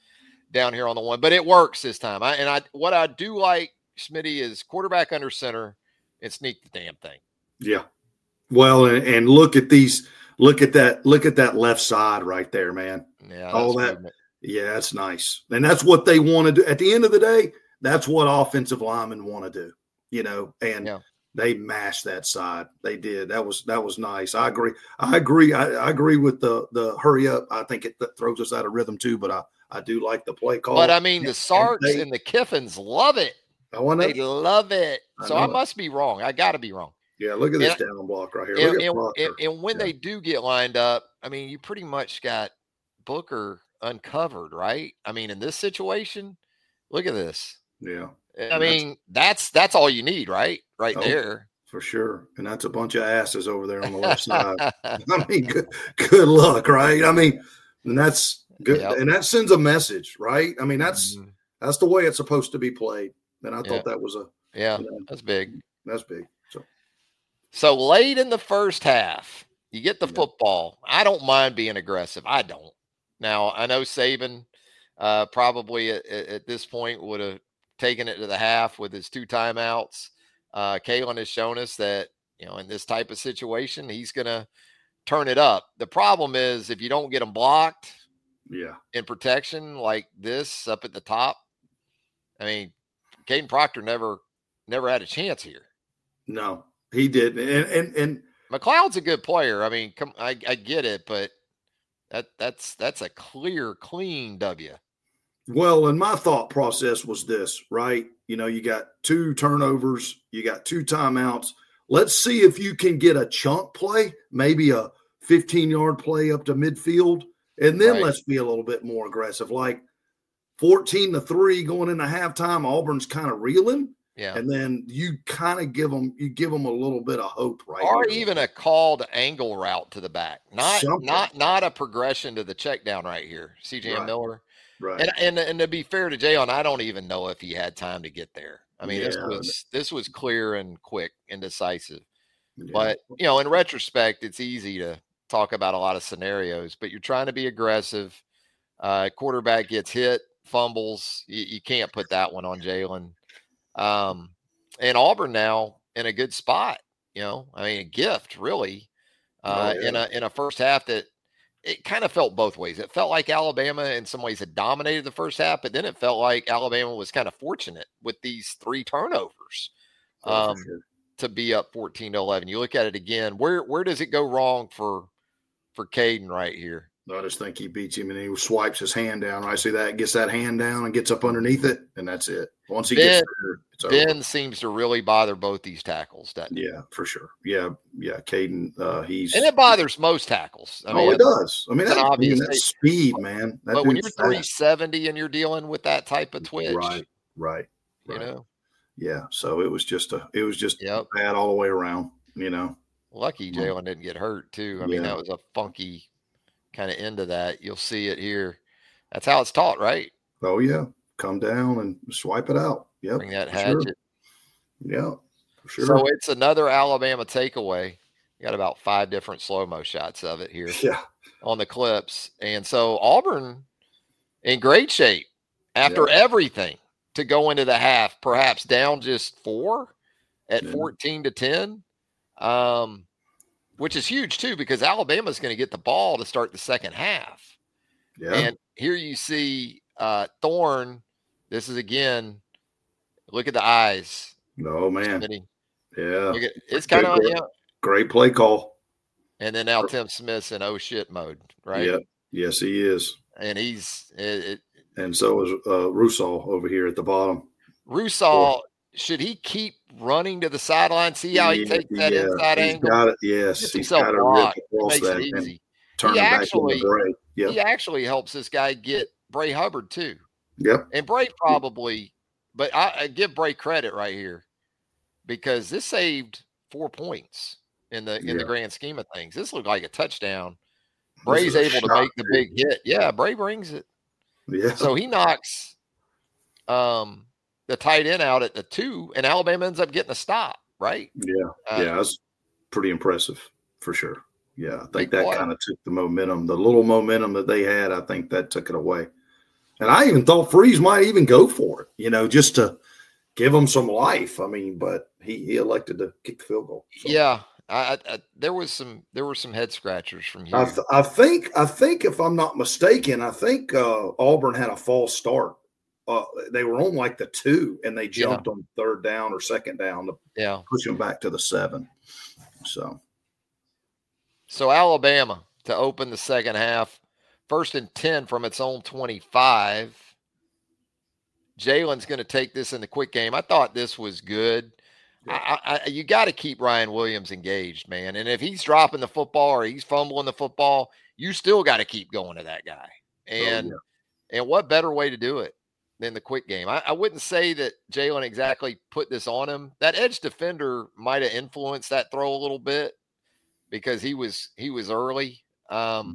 down here on the one, but it works this time. What I do like, Smitty, is quarterback under center and sneak the damn thing. Yeah. Well, and look at that left side right there, man. Yeah. All that. Movement. Yeah, that's nice. And that's what they want to do. At the end of the day, that's what offensive linemen want to do, and they mashed that side. They did. That was nice. I agree. I agree with the hurry up. I think it throws us out of rhythm too, but I do like the play call. But I mean, the Sarks and the Kiffins love it. They love it. So I must be wrong. I got to be wrong. Yeah, look at this down block right here. And when they do get lined up, I mean, you pretty much got Booker uncovered, right? I mean, in this situation, look at this. Yeah. I mean, that's all you need, right? Right there. For sure. And that's a bunch of asses over there on the left side. I mean, good luck, right? I mean, and that's good. Yep. And that sends a message, right? I mean, that's the way it's supposed to be played. And I thought that was that's big. That's big. So late in the first half, you get the football. I don't mind being aggressive. I don't. Now, I know Saban probably at this point would have taken it to the half with his 2 timeouts. Kalen has shown us that, in this type of situation, he's going to turn it up. The problem is if you don't get them blocked in protection like this up at the top, I mean, Caden Proctor never had a chance here. No, he didn't. And McLeod's a good player. I mean, I get it, but that's a clean W. Well, and my thought process was this, right? You got 2 turnovers, you got 2 timeouts. Let's see if you can get a chunk play, maybe a 15-yard play up to midfield, and then let's be a little bit more aggressive. Like 14-3 going into halftime, Auburn's kind of reeling. Yeah. And then you kind of give them a little bit of hope, right? Or even a called angle route to the back. Not a progression to the check down right here. CJ Miller. Right. And to be fair to Jayon, I don't even know if he had time to get there. I mean, this was clear and quick and decisive. Yeah. But, in retrospect, it's easy to talk about a lot of scenarios, but you're trying to be aggressive. Quarterback gets hit, fumbles. You can't put that one on Jalen. And Auburn now in a good spot, I mean, a gift really, in a first half that it kind of felt both ways. It felt like Alabama in some ways had dominated the first half, but then it felt like Alabama was kind of fortunate with these 3 turnovers, to be up 14-11. You look at it again, where does it go wrong for Caden right here? I just think he beats him and he swipes his hand down. I see that, gets that hand down and gets up underneath it, and that's it. Once he gets there, it's over. Ben seems to really bother both these tackles, doesn't he? Yeah, for sure. Yeah, Caden, and it bothers most tackles. I mean, it does. I mean, that's speed, man. But when you're 370 and you're dealing with that type of twitch, right. Yeah. So it was just bad all the way around. Lucky Jalen didn't get hurt too. I mean, that was a funky kind of end of that. You'll see it here. That's how it's taught, right? Oh yeah, come down and swipe it out. Yep, bring that hatchet. Sure. Yeah, for sure. So it's another Alabama takeaway. You got about 5 different slow-mo shots of it here. Yeah, on the clips, and so Auburn in great shape after everything to go into the half, perhaps down just 4 at 14-10. Which is huge too, because Alabama's going to get the ball to start the second half. Yeah. And here you see Thorne. This is again, look at the eyes. Oh man. Yeah. It's kind of great play call. And then now Tim Smith's in oh shit mode, right? Yeah. Yes, he is. And he's and so is Rusal over here at the bottom. Rusal, should he keep running to the sideline? See how he takes that inside angle? Got it. Yes, he's got to rip across that easy. He actually helps this guy get Bray Hubbard too. Yep. And Bray probably, but I give Bray credit right here because this saved 4 points in the grand scheme of things. This looked like a touchdown. Bray's able to make the big hit. Yeah, Bray brings it. Yeah. So he knocks the tight end out at the 2, and Alabama ends up getting a stop, right? Yeah. That's pretty impressive for sure. Yeah, I think that kind of took the momentum, the little momentum that they had. I think that took it away. And I even thought Freeze might even go for it, just to give him some life. I mean, but he elected to kick the field goal. So. Yeah. There were some head scratchers from here. I think if I'm not mistaken, I think Auburn had a false start. They were on like the 2, and they jumped on third down or second down to push them back to the 7. So Alabama to open the second half, 1st and 10 from its own 25. Jalen's going to take this in the quick game. I thought this was good. You got to keep Ryan Williams engaged, man. And if he's dropping the football or he's fumbling the football, you still got to keep going to that guy. And what better way to do it than the quick game? I wouldn't say that Jalen exactly put this on him. That edge defender might have influenced that throw a little bit because he was early. But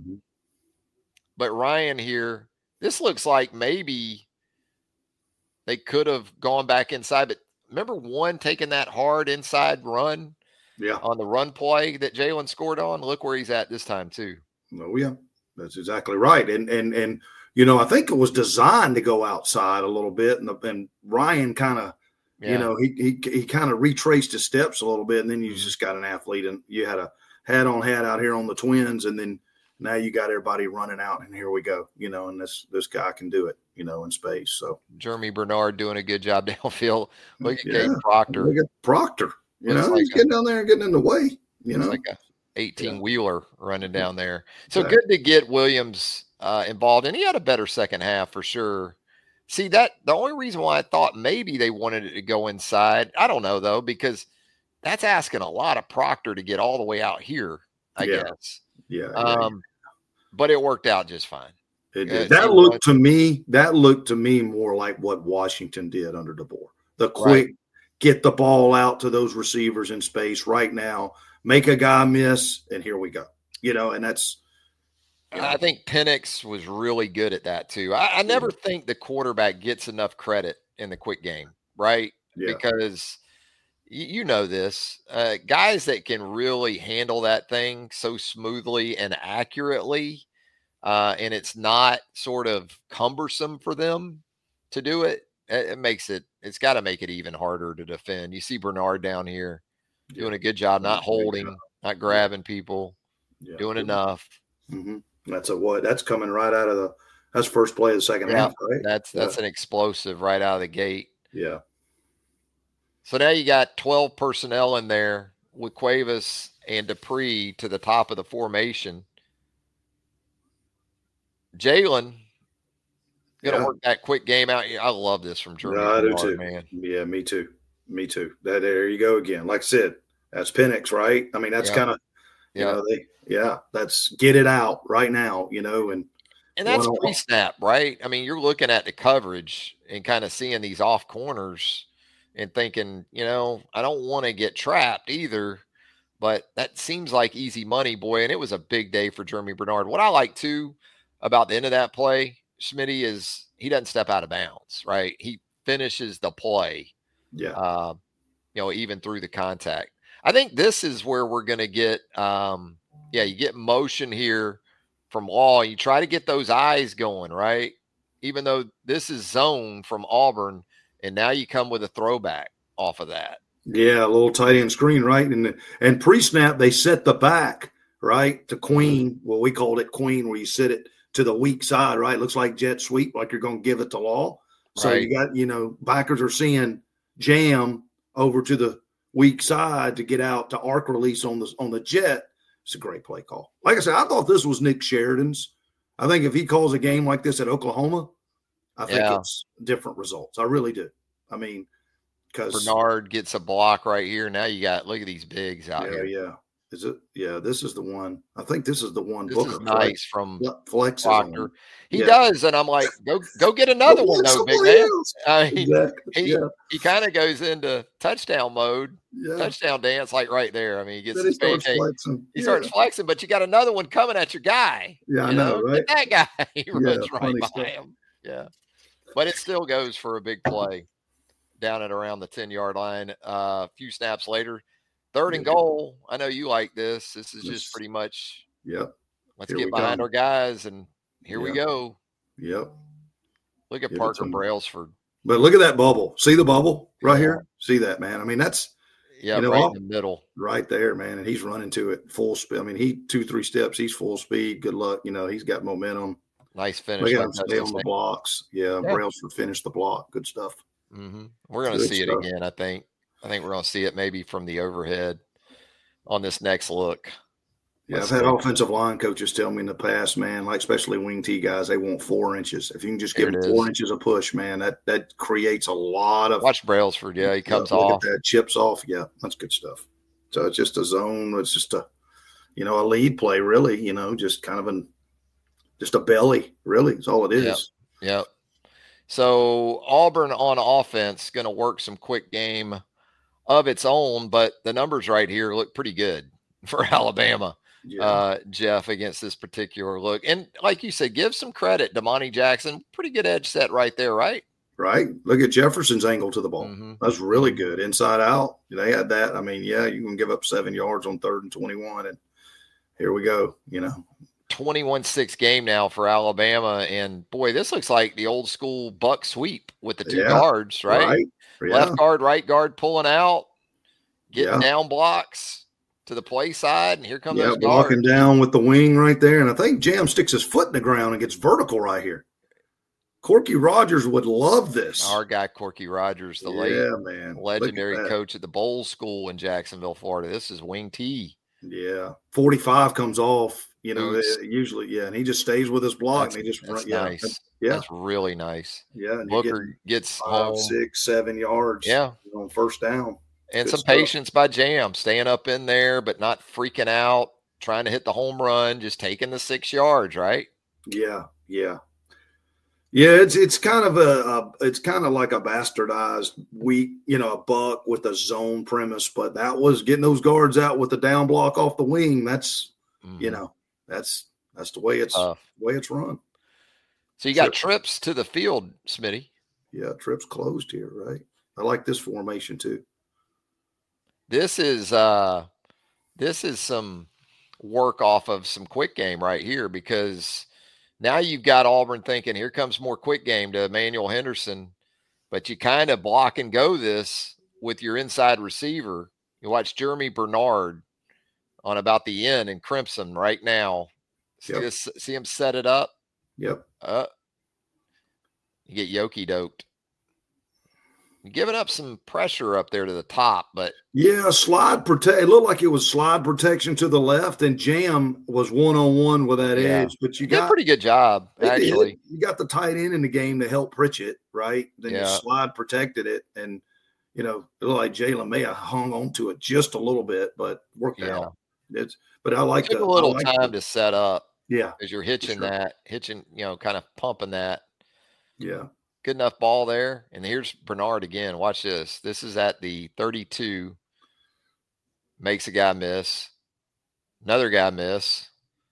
Ryan here, this looks like maybe they could have gone back inside, but remember one taking that hard inside run on the run play that Jalen scored on? Look where he's at this time too. Oh, yeah. That's exactly right. And I think it was designed to go outside a little bit, and Ryan kind of, he kind of retraced his steps a little bit, and then you just got an athlete, and you had a hat out here on the Twins, and then now you got everybody running out, and here we go, and this guy can do it, in space. So Jeremy Bernard doing a good job downfield. Look at Gabe Proctor. Look at Proctor. He's getting down there and getting in the way. Like a 18-wheeler running down there. So good to get Williams involved, and he had a better second half for sure. See, that the only reason why I thought maybe they wanted it to go inside, I don't know though, because that's asking a lot of Proctor to get all the way out here, I guess. But it worked out just fine. It did. That looked to me more like what Washington did under DeBoer. The quick, get the ball out to those receivers in space right now, make a guy miss, and here we go. And that's. I think Penix was really good at that too. I never think the quarterback gets enough credit in the quick game, right? Yeah. Because you know this, guys that can really handle that thing so smoothly and accurately, and it's not sort of cumbersome for them to do it. It's got to make it even harder to defend. You see Bernard down here doing a good job, not holding, not grabbing people, doing enough. Mm-hmm. That's coming right out of that's first play of the second half, right? That's an explosive right out of the gate. Yeah. So now you got 12 personnel in there with Cuevas and Dupree to the top of the formation. Jalen going to work that quick game out. I love this from Jeremy. I do too, man. Yeah, me too. There you go again. Like I said, that's Penix, right? I mean, that's kind of, that's get it out right now, and that's pre-snap, right? I mean, you're looking at the coverage and kind of seeing these off corners and thinking, I don't want to get trapped either, but that seems like easy money, boy. And it was a big day for Jeremy Bernard. What I like too about the end of that play, Schmitty, is he doesn't step out of bounds, right? He finishes the play, even through the contact. I think this is where we're going to get, you get motion here from Law. You try to get those eyes going, right? Even though this is zone from Auburn, and now you come with a throwback off of that. Yeah, a little tight end screen, right? And pre-snap, they set the back, right, to Queen. Well, we called it Queen, where you set it to the weak side, right? Looks like jet sweep, like you're going to give it to Law. So you got, backers are seeing jam over to the weak side to get out to arc release on the jet. It's a great play call. Like I said, I thought this was Nick Sheridan's. I think if he calls a game like this at Oklahoma, I think it's different results. I really do. I mean, because Bernard gets a block right here. Now you got, look at these bigs out here. Yeah. Is it? Yeah, this is the one. I think this is the one. This is nice from Flex Proctor. He does, and I'm like, go get another one, though, big man. He kind of goes into touchdown mode, touchdown dance, like right there. I mean, he gets his pancake. He starts flexing, but you got another one coming at your guy. Yeah, I know, right? Get that guy. He runs right by him. Yeah, but it still goes for a big play down at around the 10-yard line. A few snaps later. 3rd and goal. I know you like this. This is just pretty much. Yep. Let's get behind our guys, and here we go. Yep. Look at Parker Brailsford. But look at that bubble. See the bubble right here? See that, man? I mean, that's right in the middle. Right there, man. And he's running to it full speed. I mean, 2-3 steps, he's full speed. Good luck. He's got momentum. Nice finish. Look at him stay on the blocks. Yeah, Brailsford finished the block. Good stuff. Mm-hmm. We're going to see it again, I think. I think we're going to see it maybe from the overhead on this next look. Yeah, I've had offensive line coaches tell me in the past, man, like especially wing T guys, they want 4 inches. If you can just give them 4 inches of push, man, that creates a lot of. Watch Brailsford, he comes off. That chips off, that's good stuff. So it's just a zone. It's just a lead play, really. Just kind of just a belly, really. Is all it is. Yep. So Auburn on offense going to work some quick game of its own, but the numbers right here look pretty good for Alabama. Jeff, against this particular look. And like you said, give some credit to Monty Jackson. Pretty good edge set right there, right? Right. Look at Jefferson's angle to the ball. Mm-hmm. That's really good. Inside out. They had that. I mean, you can give up 7 yards on 3rd and 21. And here we go, 21-6 game now for Alabama. And boy, this looks like the old school buck sweep with the 2 guards, right? Left guard, right guard pulling out, getting down blocks to the play side, and here comes those blocking guards. Down with the wing right there. And I think Jam sticks his foot in the ground and gets vertical right here. Corky Rogers would love this. Our guy, Corky Rogers, the legendary coach at the Bowl School in Jacksonville, Florida. This is wing T. Yeah. 45 comes off, usually, and he just stays with his block. And he just nice. That's really nice. Yeah. And Booker gets 5, 6, 7 yards. On first down. And some patience by Jam, staying up in there, but not freaking out, trying to hit the home run, just taking the 6 yards, right? Yeah. It's kind of it's kind of like a bastardized a buck with a zone premise, but that was getting those guards out with the down block off the wing. That's that's the way it's run. So you got trips to the field, Smitty. Yeah, trips closed here, right? I like this formation too. This is some work off of some quick game right here, because now you've got Auburn thinking, here comes more quick game to Emmanuel Henderson, but you kind of block and go this with your inside receiver. You watch Jeremy Bernard on about the end in crimson right now. See him set it up? Yep. You get Yoki doped. You're giving up some pressure up there to the top, but slide protect. It looked like it was slide protection to the left, and Jam was 1-on-1 with that edge. But you got a pretty good job, actually. You got the tight end in the game to help Pritchett, right? Then you slide protected it, and it looked like Jalen may have hung on to it just a little bit, but worked out. But I like a little time to set up. Yeah, as you're hitching, kind of pumping that. Yeah. Good enough ball there. And here's Bernard again. Watch this. This is at the 32. Makes a guy miss. Another guy miss.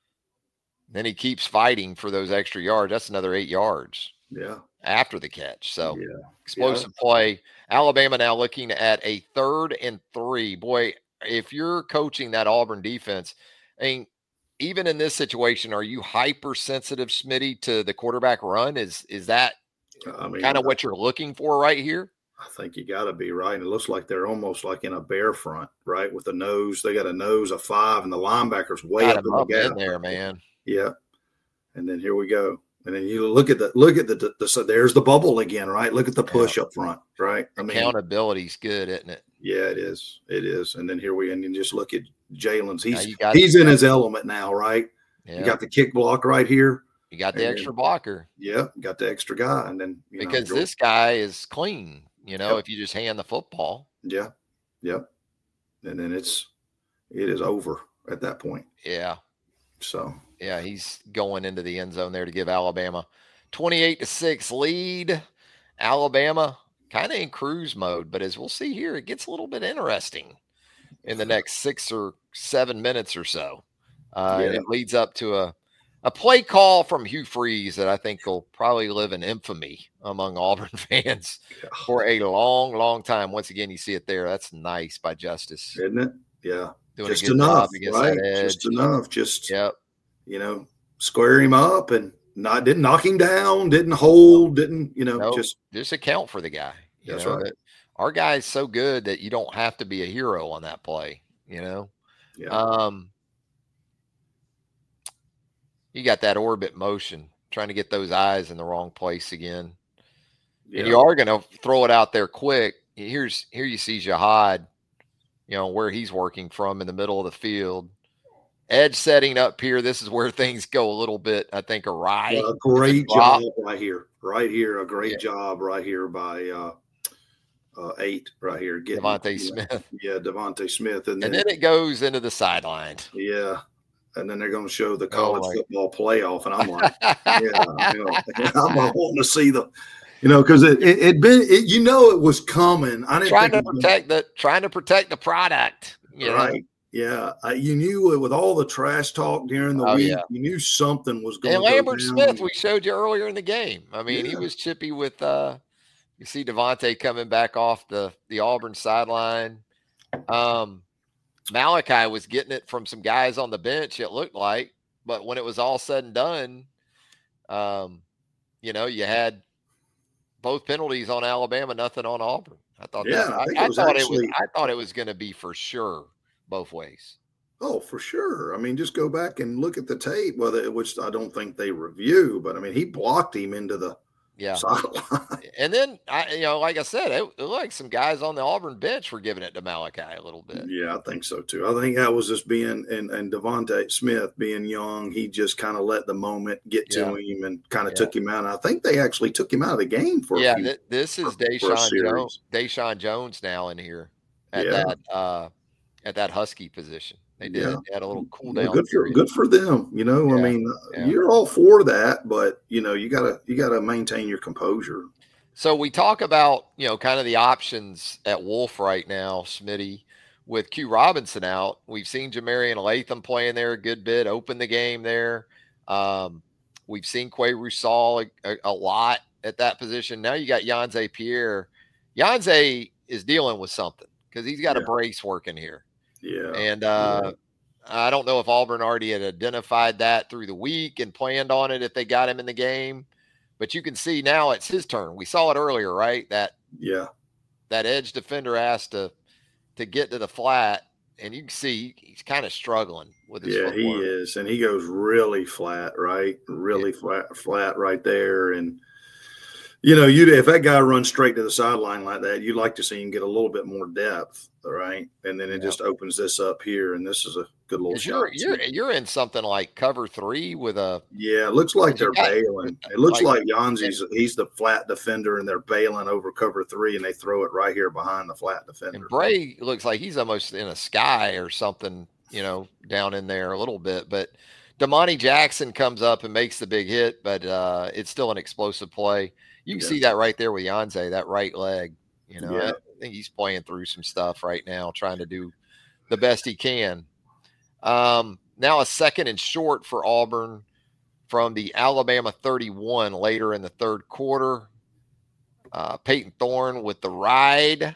Then he keeps fighting for those extra yards. That's another 8 yards. Yeah. After the catch. So explosive play. Alabama now looking at a 3rd and 3. Boy, if you're coaching that Auburn defense, I mean, even in this situation, are you hypersensitive, Smitty, to the quarterback run? Is that kind of what you're looking for right here? I think you got to be right. It looks like they're almost like in a bear front, right? With the nose, they got a nose of 5, and the linebacker's way up in the gap in there, man. Yeah, and then here we go, and then you look at the so there's the bubble again, right? Look at the push up front, right? Accountability's good, isn't it? Yeah, it is. And then and then just look at Jalen's. He's in his element now, right? Yeah. You got the kick block right here. You got the extra blocker. Yeah, got the extra guy. And then because this guy is clean, if you just hand the football. Yeah. Yep. And then it is over at that point. Yeah. So he's going into the end zone there to give Alabama 28-6 lead. Alabama kind of in cruise mode, but as we'll see here, it gets a little bit interesting in the next 6 or 7 minutes or so. And it leads up to a play call from Hugh Freeze that I think will probably live in infamy among Auburn fans for a long, long time. Once again, you see it there. That's nice by Justice. Isn't it? Yeah. Doing just a good enough, job against right? That edge. Just enough. Just, square him up and didn't knock him down, didn't hold, didn't, just account for the guy. That's right. Our guy is so good that you don't have to be a hero on that play, Yeah. You got that orbit motion, trying to get those eyes in the wrong place again. Yeah. And you are going to throw it out there quick. Here you see Jihad, where he's working from in the middle of the field. Edge setting up here. This is where things go a little bit, I think, awry. A great job right here. A great job right here by 8 right here. Devontae Smith. Yeah, Devontae Smith. And then it goes into the sideline. Yeah. And then they're going to show the college football playoff. And I'm like, I'm wanting to see because it was coming. I didn't trying to protect the product. Right. Yeah. You knew it with all the trash talk during the week. Yeah. You knew something was going on. And Lambert Smith, we showed you earlier in the game. I mean, he was chippy with you see Devontae coming back off the Auburn sideline. Malachi was getting it from some guys on the bench, it looked like. But when it was all said and done, you had both penalties on Alabama, nothing on Auburn. I thought I thought it was going to be for sure both ways. Oh, for sure. I mean, just go back and look at the tape, which I don't think they review, but I mean, he blocked him into the sideline. And then like I said, it looked like some guys on the Auburn bench were giving it to Malachi a little bit. Yeah, I think so too. I think that was just being and Devontae Smith being young, he just kind of let the moment get to him and kind of took him out. And I think they actually took him out of the game for a few, this is Deshaun Jones now in here at that Husky position. They did. They had a little cool down. Good for them. I mean, you're all for that, but you gotta maintain your composure. So we talk about kind of the options at Wolf right now, Smitty, with Q Robinson out. We've seen Jamarian Latham playing there a good bit, open the game there. We've seen Quay Rusal a lot at that position. Now you got Yonze Pierre. Yonze is dealing with something because he's got a brace working here. Yeah. And I don't know if Auburn already had identified that through the week and planned on it if they got him in the game. But you can see now it's his turn. We saw it earlier, right? That edge defender has to get to the flat, and you can see he's kind of struggling with his footwork. He is. And he goes really flat, right? Really flat right there. And if that guy runs straight to the sideline like that, you'd like to see him get a little bit more depth, right? And then it just opens this up here, and this is a good little shot. You're in something like cover 3 with a – yeah, it looks like they're bailing. It looks like Yonze's he's the flat defender, and they're bailing over cover 3, and they throw it right here behind the flat defender. And Bray looks like he's almost in a sky or something, down in there a little bit. But Damani Jackson comes up and makes the big hit, but it's still an explosive play. You can see that right there with Yonze, that right leg. I think he's playing through some stuff right now, trying to do the best he can. Now a second and short for Auburn from the Alabama 31 later in the third quarter. Peyton Thorne with the ride.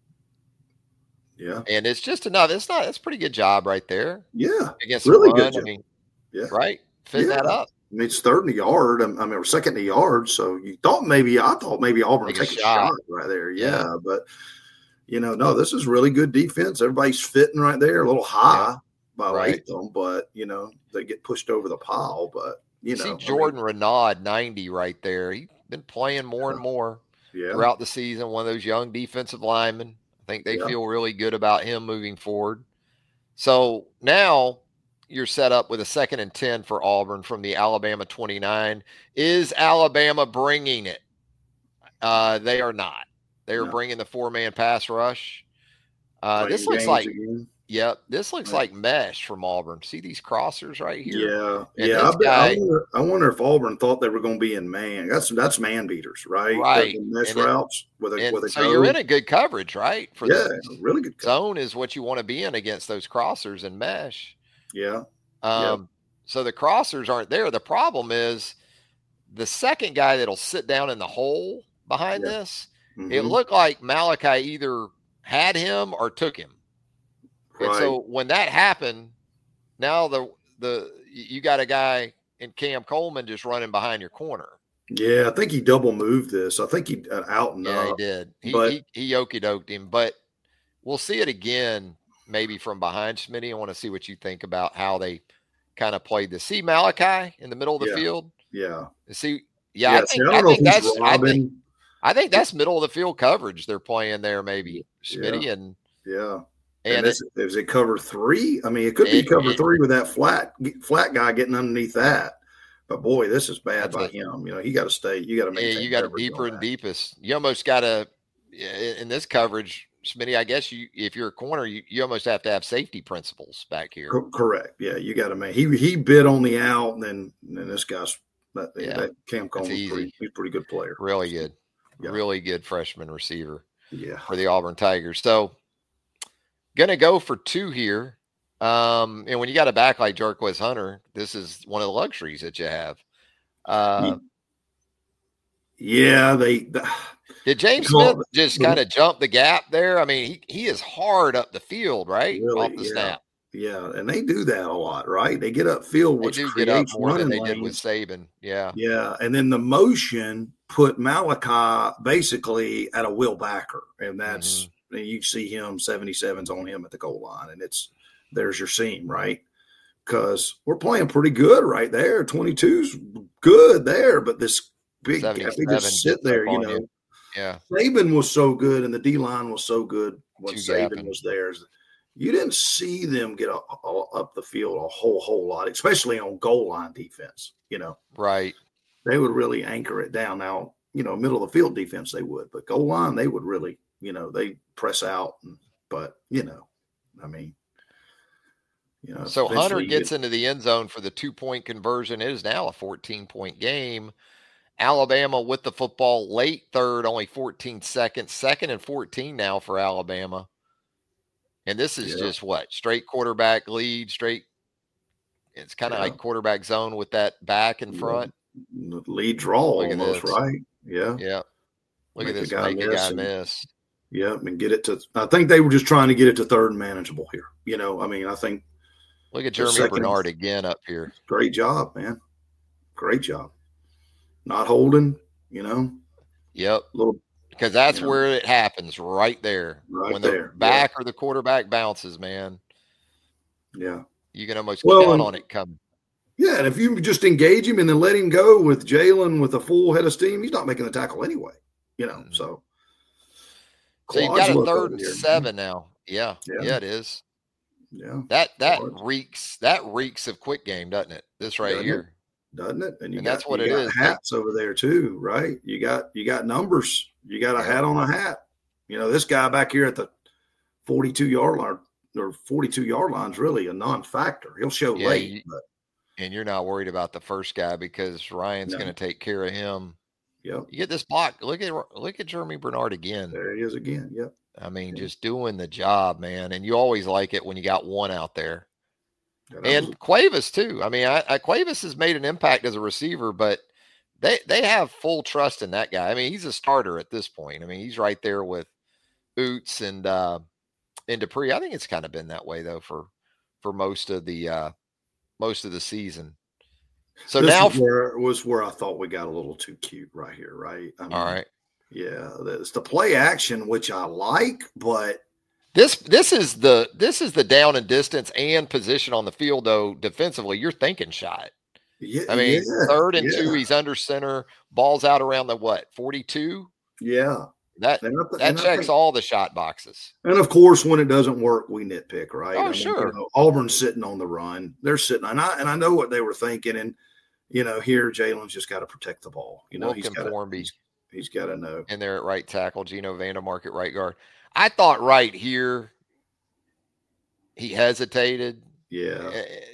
Yeah. And it's just enough. It's a pretty good job right there. Yeah. Against really the run. Good job. Right? Fitting that up. I mean, it's third in the yard. Or second in the yard. So I thought maybe Auburn would take a shot right there. Yeah. But, no, this is really good defense. Everybody's fitting right there, a little high by Latham, but, they get pushed over the pile. But, see Jordan Renaud, 90 right there. He's been playing more and more throughout the season. One of those young defensive linemen. I think they feel really good about him moving forward. So now you're set up with a 2nd and 10 for Auburn from the Alabama 29. Is Alabama bringing it? They are not. They are bringing the 4-man pass rush. This looks like this looks like mesh from Auburn. See these crossers right here? I wonder if Auburn thought they were going to be in man. That's man beaters, right? Right. Mesh routes so you're in a good coverage, right? For really good coverage. Zone is what you want to be in against those crossers and mesh. Yeah. So the crossers aren't there. The problem is the second guy that'll sit down in the hole behind this. Mm-hmm. It looked like Malachi either had him or took him. Right. And so when that happened, now you got a guy and Cam Coleman just running behind your corner. Yeah, I think he double moved this. I think he out and up. He did. He okey-doked him, but we'll see it again maybe from behind, Smitty. I want to see what you think about how they kind of played this. See Malachi in the middle of the field? Yeah. See, I think that's middle of the field coverage they're playing there, maybe, Smitty. And is it cover 3? I mean, it could be cover 3 with that flat guy getting underneath that. But boy, this is bad by him. You know, you got to stay. You got to maintain. Yeah, you got to deeper and deepest. You almost got to in this coverage, Smitty. I guess if you're a corner, you almost have to have safety principles back here. Correct. Yeah, you got to make. He bid on the out, and then this guy's that Cam Coleman. He's a pretty good player. Really good. Yeah. Really good freshman receiver. Yeah, for the Auburn Tigers. So, gonna go for 2 here. And when you got a back like Jarquez Hunter, this is one of the luxuries that you have. Did James Smith just kind of jump the gap there? I mean, he is hard up the field, right? Really, off the snap. Yeah, and they do that a lot, right? They get upfield, which creates get up more than they did with Saban. Yeah. Yeah, and then the motion put Malachi basically at a Will Backer, and that's you see him 77s on him at the goal line, and there's your seam, right? Because we're playing pretty good right there. 22's good there, but this big gap, they just sit there, you know. Yeah. Saban was so good, and the D-line was so good when Saban was there. You didn't see them get up the field a whole lot, especially on goal line defense, you know. Right. They would really anchor it down. Now, you know, middle of the field defense they would, but goal line they would really, you know, they press out. But, you know, I mean, you know. So Hunter gets into the end zone for the 2-point conversion. It is now a 14-point game. Alabama with the football late third, only 14 seconds. 2nd and 14 now for Alabama. And this is just what? Straight quarterback lead, it's kind of like quarterback zone with that back in front. Lead draw almost, right? Yeah. Yeah. Look at this. Make a guy miss. Yeah, and get it to – I think they were just trying to get it to third and manageable here. You know, I mean, I think – Look at Jeremy Bernard again up here. Great job, man. Great job. Not holding, you know. Yep. Because that's where it happens, right there. When the back or the quarterback bounces, man. Yeah. You can almost count on it coming. Yeah, and if you just engage him and then let him go with Jalen with a full head of steam, he's not making the tackle anyway. You know, so you've got a 3rd and 7 now. Yeah, it is. Yeah. That reeks of quick game, doesn't it? This right here. Doesn't it? And that's what it is. Hats over there too, right? You got numbers. You got a hat on a hat. You know, this guy back here at the 42-yard line or 42-yard line is really a non-factor. He'll show late. And you're not worried about the first guy because Ryan's going to take care of him. Yep. You get this block. Look at Jeremy Bernard again. There he is again. Yep. I mean, just doing the job, man. And you always like it when you got one out there. And Cuevas too. I mean, Cuevas has made an impact as a receiver, but they have full trust in that guy. I mean, he's a starter at this point. I mean, he's right there with Oots and Dupree. I think it's kind of been that way though for most of the season. So this now was where I thought we got a little too cute right here, right? I mean, all right. Yeah, it's the play action, which I like, but This is the down and distance and position on the field, though. Defensively, you're thinking shot. Yeah, I mean, 3rd and 2, he's under center, ball's out around the 42. Yeah, that checks all the shot boxes. And of course, when it doesn't work, we nitpick, right? Oh, sure. You know, Auburn's sitting on the run; they're sitting, and I know what they were thinking. And you know, here Jalen's just got to protect the ball. You know, he's got to know. And they're at right tackle, Gino Vandermark at right guard. I thought right here he hesitated. Yeah.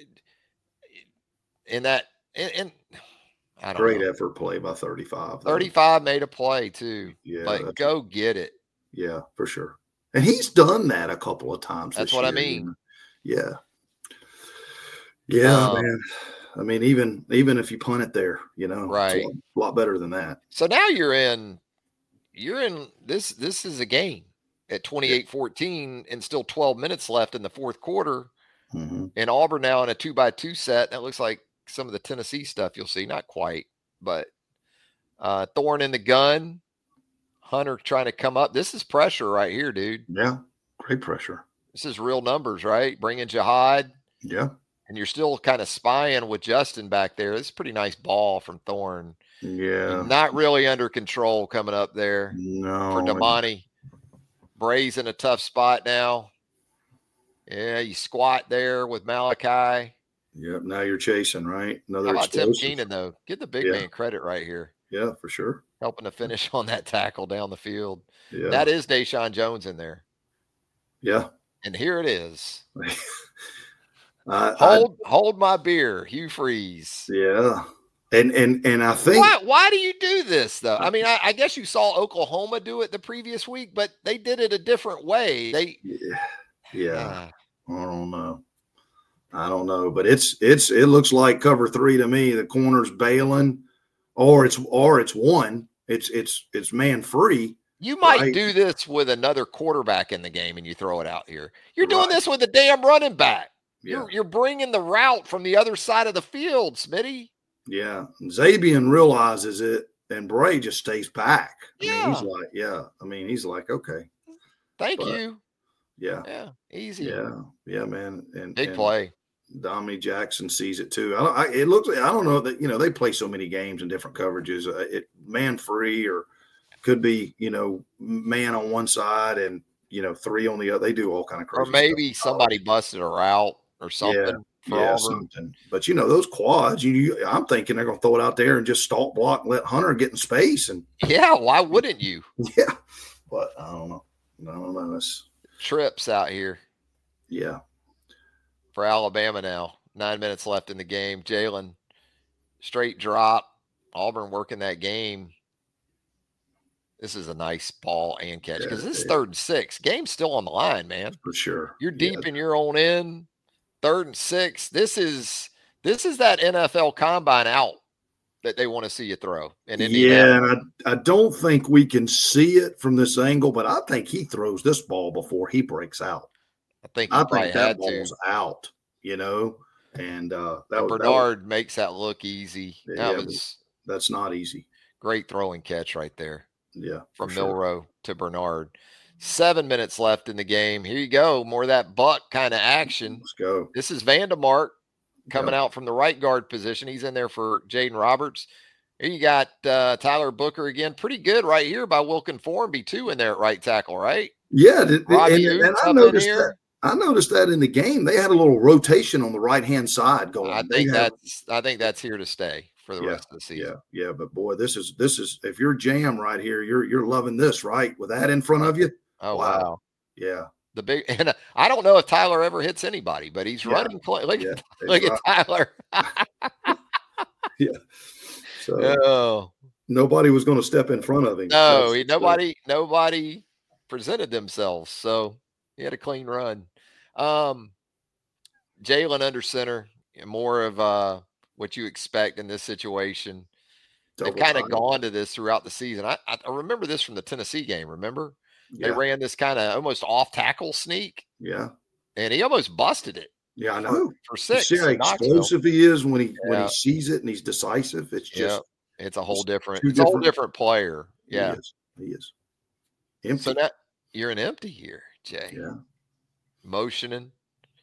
And I don't know. Great effort play by 35. 35 made a play too. Yeah. Like, go get it. Yeah, for sure. And he's done that a couple of times. That's what I mean. Yeah. Yeah, man. I mean, even if you punt it there, you know, right. It's a lot better than that. So now you're in this is a game. At 28-14 and still 12 minutes left in the fourth quarter. Mm-hmm. And Auburn now in a 2-by-2 set. That looks like some of the Tennessee stuff you'll see. Not quite, but Thorne in the gun. Hunter trying to come up. This is pressure right here, dude. Yeah, great pressure. This is real numbers, right? Bringing Jihad. Yeah. And you're still kind of spying with Justin back there. This is a pretty nice ball from Thorne. Yeah. Not really under control coming up there. No. For Damani. Bray's in a tough spot now. Yeah, you squat there with Malachi. Yep, now you're chasing, right? How about Tim Keenan, though? Give the big man credit right here. Yeah, for sure. Helping to finish on that tackle down the field. Yeah. That is Deshaun Jones in there. Yeah. And here it is. Hold my beer, Hugh Freeze. Yeah. And I think why do you do this though? I mean, I guess you saw Oklahoma do it the previous week, but they did it a different way. Yeah. I don't know, but it looks like cover 3 to me. The corner's bailing, or it's one. It's man free. You might do this with another quarterback in the game, and you throw it out here. You're doing this with a damn running back. Yeah. You're bringing the route from the other side of the field, Smitty. Yeah, Zabian realizes it, and Bray just stays back. He's like, okay, thank you. Yeah, easy. Yeah, man. And big play. Dominic Jackson sees it too. I don't know that they play so many games in different coverages. Man free, or could be man on one side and 3 on the other. They do all kind of crazy. Or maybe somebody busted a route or something. Something. But those quads, I'm thinking they're going to throw it out there and just stalk block and let Hunter get in space. And why wouldn't you? Yeah, but I don't know. It's trips out here. Yeah. For Alabama now. 9 minutes left in the game. Jalen, straight drop. Auburn working that game. This is a nice ball and catch because this is 3rd and 6. Game's still on the line, man. For sure. You're deep in your own end. 3rd and 6. This is that NFL combine out that they want to see you throw. And I don't think we can see it from this angle, but I think he throws this ball before he breaks out. I think that ball's out, and Bernard makes that look easy. That's not easy. Great throwing catch right there. Yeah. From Milroe to Bernard. 7 minutes left in the game. Here you go. More of that buck kind of action. Let's go. This is Vandemark coming out from the right guard position. He's in there for Jaden Roberts. Here you got Tyler Booker again. Pretty good right here by Wilkin Formby too in there at right tackle, right? Yeah. And I noticed that in the game. They had a little rotation on the right-hand side going. I think that's here to stay for the rest of the season. Yeah. But boy, this is if you're jam right here, you're loving this, right? With that in front of you. Oh wow. Yeah. The big, and I don't know if Tyler ever hits anybody, but he's running play. Look at Tyler. Yeah. So nobody was going to step in front of him. No, nobody presented themselves. So he had a clean run. Jalen under center, more of what you expect in this situation. They've kind of gone to this throughout the season. I remember this from the Tennessee game. Remember? Yeah. They ran this kind of almost off tackle sneak. Yeah. And he almost busted it. Yeah, I know. For 6. You see how explosive he is when he sees it and he's decisive. It's just it's a whole different player. Yeah. He is. Empty. So now you're an empty here, Jay. Yeah. Motioning.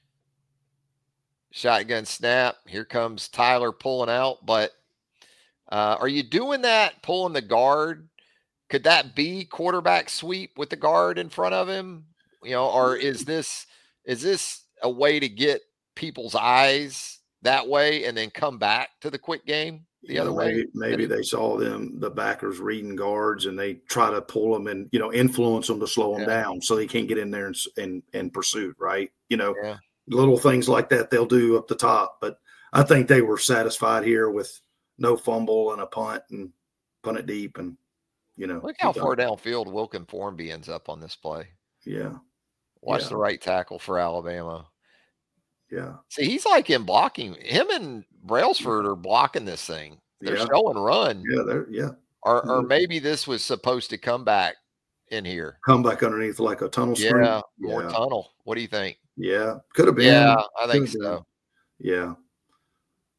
Shotgun snap. Here comes Tyler pulling out. But are you doing that, pulling the guard? Could that be quarterback sweep with the guard in front of him? Or is this a way to get people's eyes that way and then come back to the quick game the other way? Maybe they saw the backers reading guards and they try to pull them and, influence them to slow them down so they can't get in there and pursuit, right? Little things like that they'll do up the top. But I think they were satisfied here with no fumble and a punt and punt it deep and, Look how far downfield Wilkin Formby ends up on this play. Yeah. Watch the right tackle for Alabama. Yeah. See, he's like in blocking. Him and Brailsford are blocking this thing. They're show and run. Yeah, Or maybe this was supposed to come back in here. Come back underneath like a tunnel screen. Yeah, more tunnel. What do you think? Yeah. Could have been. Yeah, I think so. Yeah.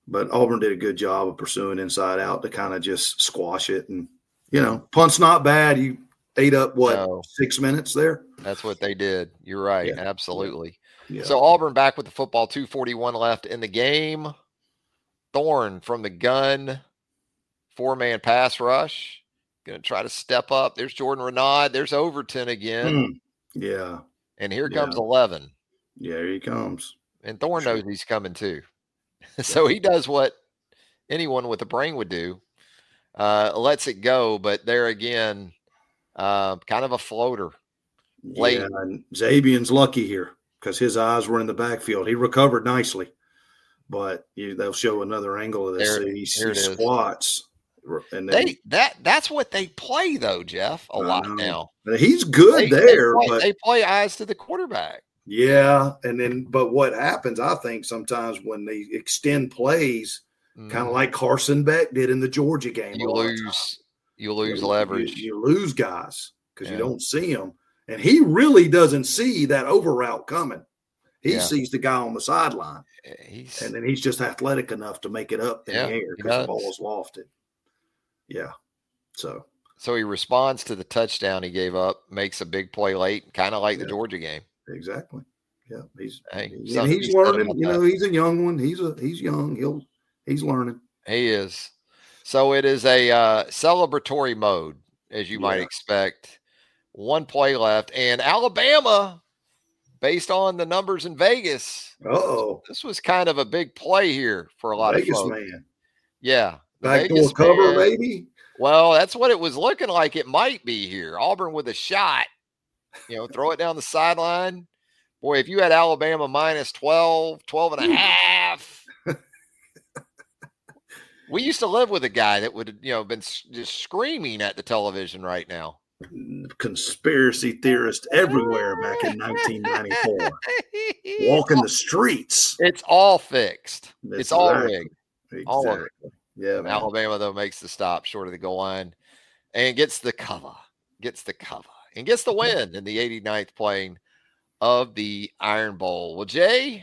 But Auburn did a good job of pursuing inside out to kind of just squash it. And, punt's not bad. You ate up, 6 minutes there? That's what they did. You're right. Yeah. Absolutely. Yeah. So Auburn back with the football, 2:41 left in the game. Thorne from the gun, 4-man pass rush. Going to try to step up. There's Jordan Renaud. There's Overton again. Yeah. And here comes 11. Yeah, here he comes. And Thorne knows he's coming too. So he does what anyone with a brain would do. Lets it go, but there again, kind of a floater. Late. Yeah, and Zabian's lucky here because his eyes were in the backfield. He recovered nicely, but they'll show another angle of this. He squats. And then, that's what they play though, Jeff, a lot now. He's good but they play eyes to the quarterback. Yeah, but what happens, I think, sometimes when they extend plays, kind of like Carson Beck did in the Georgia game, you lose leverage. You lose guys because you don't see them, and he really doesn't see that over route coming. He sees the guy on the sideline, and then he's just athletic enough to make it up in the air because the ball is lofted. Yeah. So he responds to the touchdown he gave up, makes a big play late, kind of like the Georgia game. Exactly. Yeah. He's learning. He's a young one. He's young. He's learning. He is. So it is a celebratory mode, as you might expect. 1 play left, and Alabama, based on the numbers in Vegas. This was kind of a big play here for a lot of folks. Man. Yeah. Backdoor cover, maybe? Well, that's what it was looking like it might be here. Auburn with a shot, throw it down the sideline. Boy, if you had Alabama minus 12 and a half. We used to live with a guy that would have, been just screaming at the television right now. Conspiracy theorist everywhere back in 1994. Walking the streets. It's all fixed. It's all rigged. Exactly. All of it. Yeah, man. Alabama, though, makes the stop short of the goal line and gets the cover, and gets the win in the 89th playing of the Iron Bowl. Well, Jay,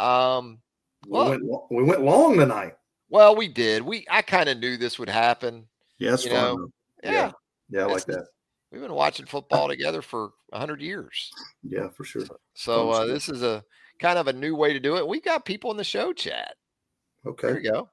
we went long tonight. Well, we did. I kind of knew this would happen. Yeah, it's fun. Yeah, I like that. We've been watching football together for 100 years. Yeah, for sure. So this is a kind of a new way to do it. We got people in the show chat. Okay. There you go.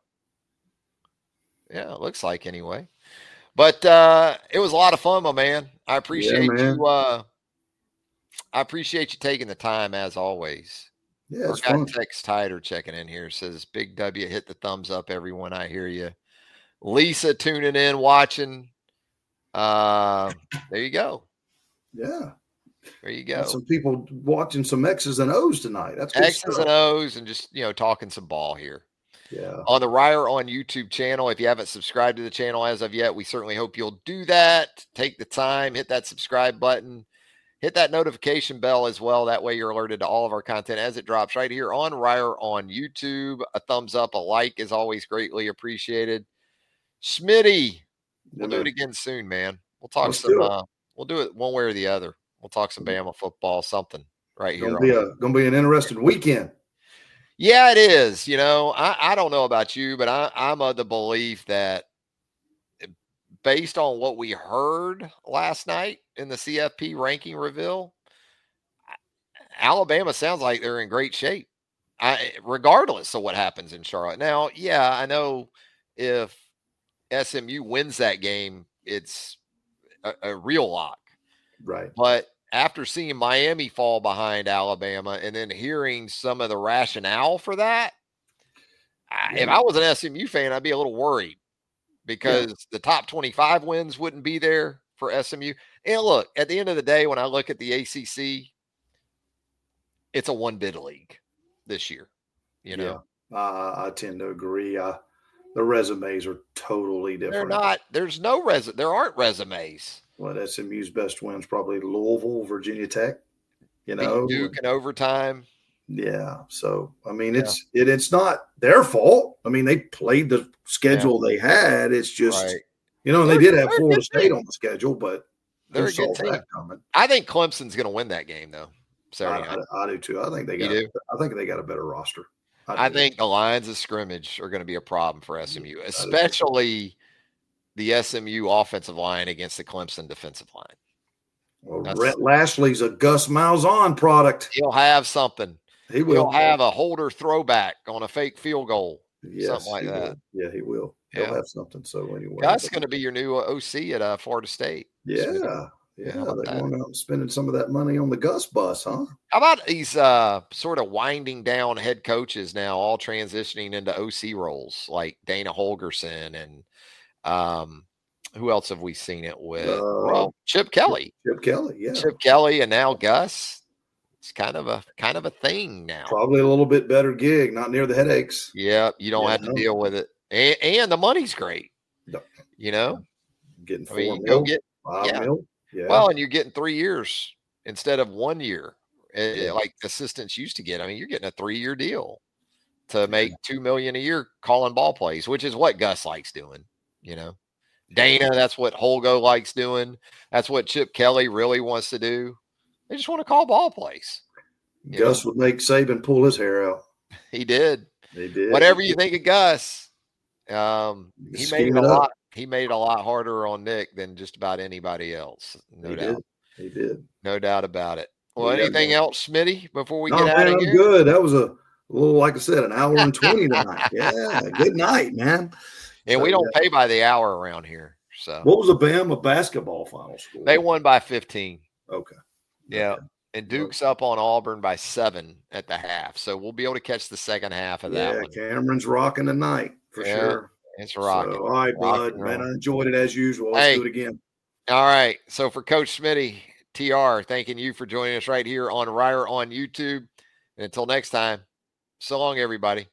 Yeah, it looks like anyway. But it was a lot of fun, my man. I appreciate you. I appreciate you taking the time as always. Yeah, it's fun. Text Tider checking in here says, "Big W, hit the thumbs up, everyone. I hear you." Lisa tuning in, watching. There you go. Yeah. There you go. Got some people watching some X's and O's tonight. That's good X's stuff. and O's and just talking some ball here. Yeah. On the Ryer on YouTube channel. If you haven't subscribed to the channel as of yet, we certainly hope you'll do that. Take the time, hit that subscribe button, hit that notification bell as well. That way you're alerted to all of our content as it drops right here on Ryer on YouTube. A thumbs up, a like is always greatly appreciated. Smitty, we'll do it again soon, man. We'll talk we'll do it one way or the other. We'll talk some Bama football, something right here. Gonna be an interesting weekend. Yeah, it is. I don't know about you, but I'm of the belief that based on what we heard last night in the CFP ranking reveal, Alabama sounds like they're in great shape, regardless of what happens in Charlotte. Now, yeah, I know if SMU wins that game, it's a real lock. Right. But after seeing Miami fall behind Alabama and then hearing some of the rationale for that, if I was an SMU fan, I'd be a little worried because the top 25 wins wouldn't be there for SMU. And look, at the end of the day, when I look at the ACC, it's a one-bid league this year. Yeah, I tend to agree. The resumes are totally different. They're not. There's no there aren't resumes. Well, SMU's best wins probably Louisville, Virginia Tech. Duke in overtime. Yeah. So I mean, it's not their fault. I mean, they played the schedule they had. It's just they did have Florida State on the schedule, but they're a good team. I think Clemson's going to win that game though. Saturday night. I do too. I think they got. I think they got a better roster. I think the lines of scrimmage are going to be a problem for SMU, especially the SMU offensive line against the Clemson defensive line. Well, Rhett Lashley's a Gus Malzahn product. He'll have something. He will. He'll have a holder throwback on a fake field goal. Yes, something like that. Yeah, he will. He'll have something. So anyway, Gus going to be your new OC at Florida State. Yeah. They're going out and spending some of that money on the Gus bus, huh? How about these sort of winding down head coaches now, all transitioning into OC roles, like Dana Holgorsen and who else have we seen it with? Well, Chip Kelly. Chip Kelly, yeah. Chip Kelly, and now Gus. It's kind of a thing now. Probably a little bit better gig, not near the headaches. Yeah, you don't have to deal with it, and the money's great. No. You know, getting $4 million, $5 million. Yeah. Well, and you're getting 3 years instead of 1 year, like assistants used to get. I mean, you're getting a 3-year deal to make $2 million a year calling ball plays, which is what Gus likes doing. You know, Dana, that's what Holgo likes doing. That's what Chip Kelly really wants to do. They just want to call ball plays. Gus would make Saban pull his hair out. He did. He did. Whatever you think of Gus, he made it a lot. He made it a lot harder on Nick than just about anybody else. No doubt. He did. No doubt about it. Well, anything else, Smitty, before we get out of here? I'm good. That was a little, like I said, an hour and 20 tonight. Yeah. Good night, man. And we don't pay by the hour around here. So what was the Bama basketball final score? They won by 15. Okay. Yeah. Okay. And Duke's up on Auburn by 7 at the half. So we'll be able to catch the second half of that one. Cameron's rocking tonight for sure. It's rocking. So, all right, bud. Man, I enjoyed it as usual. Let's do it again. All right. So for Coach Smitty, TR, thanking you for joining us right here on Ryer on YouTube. And until next time, so long, everybody.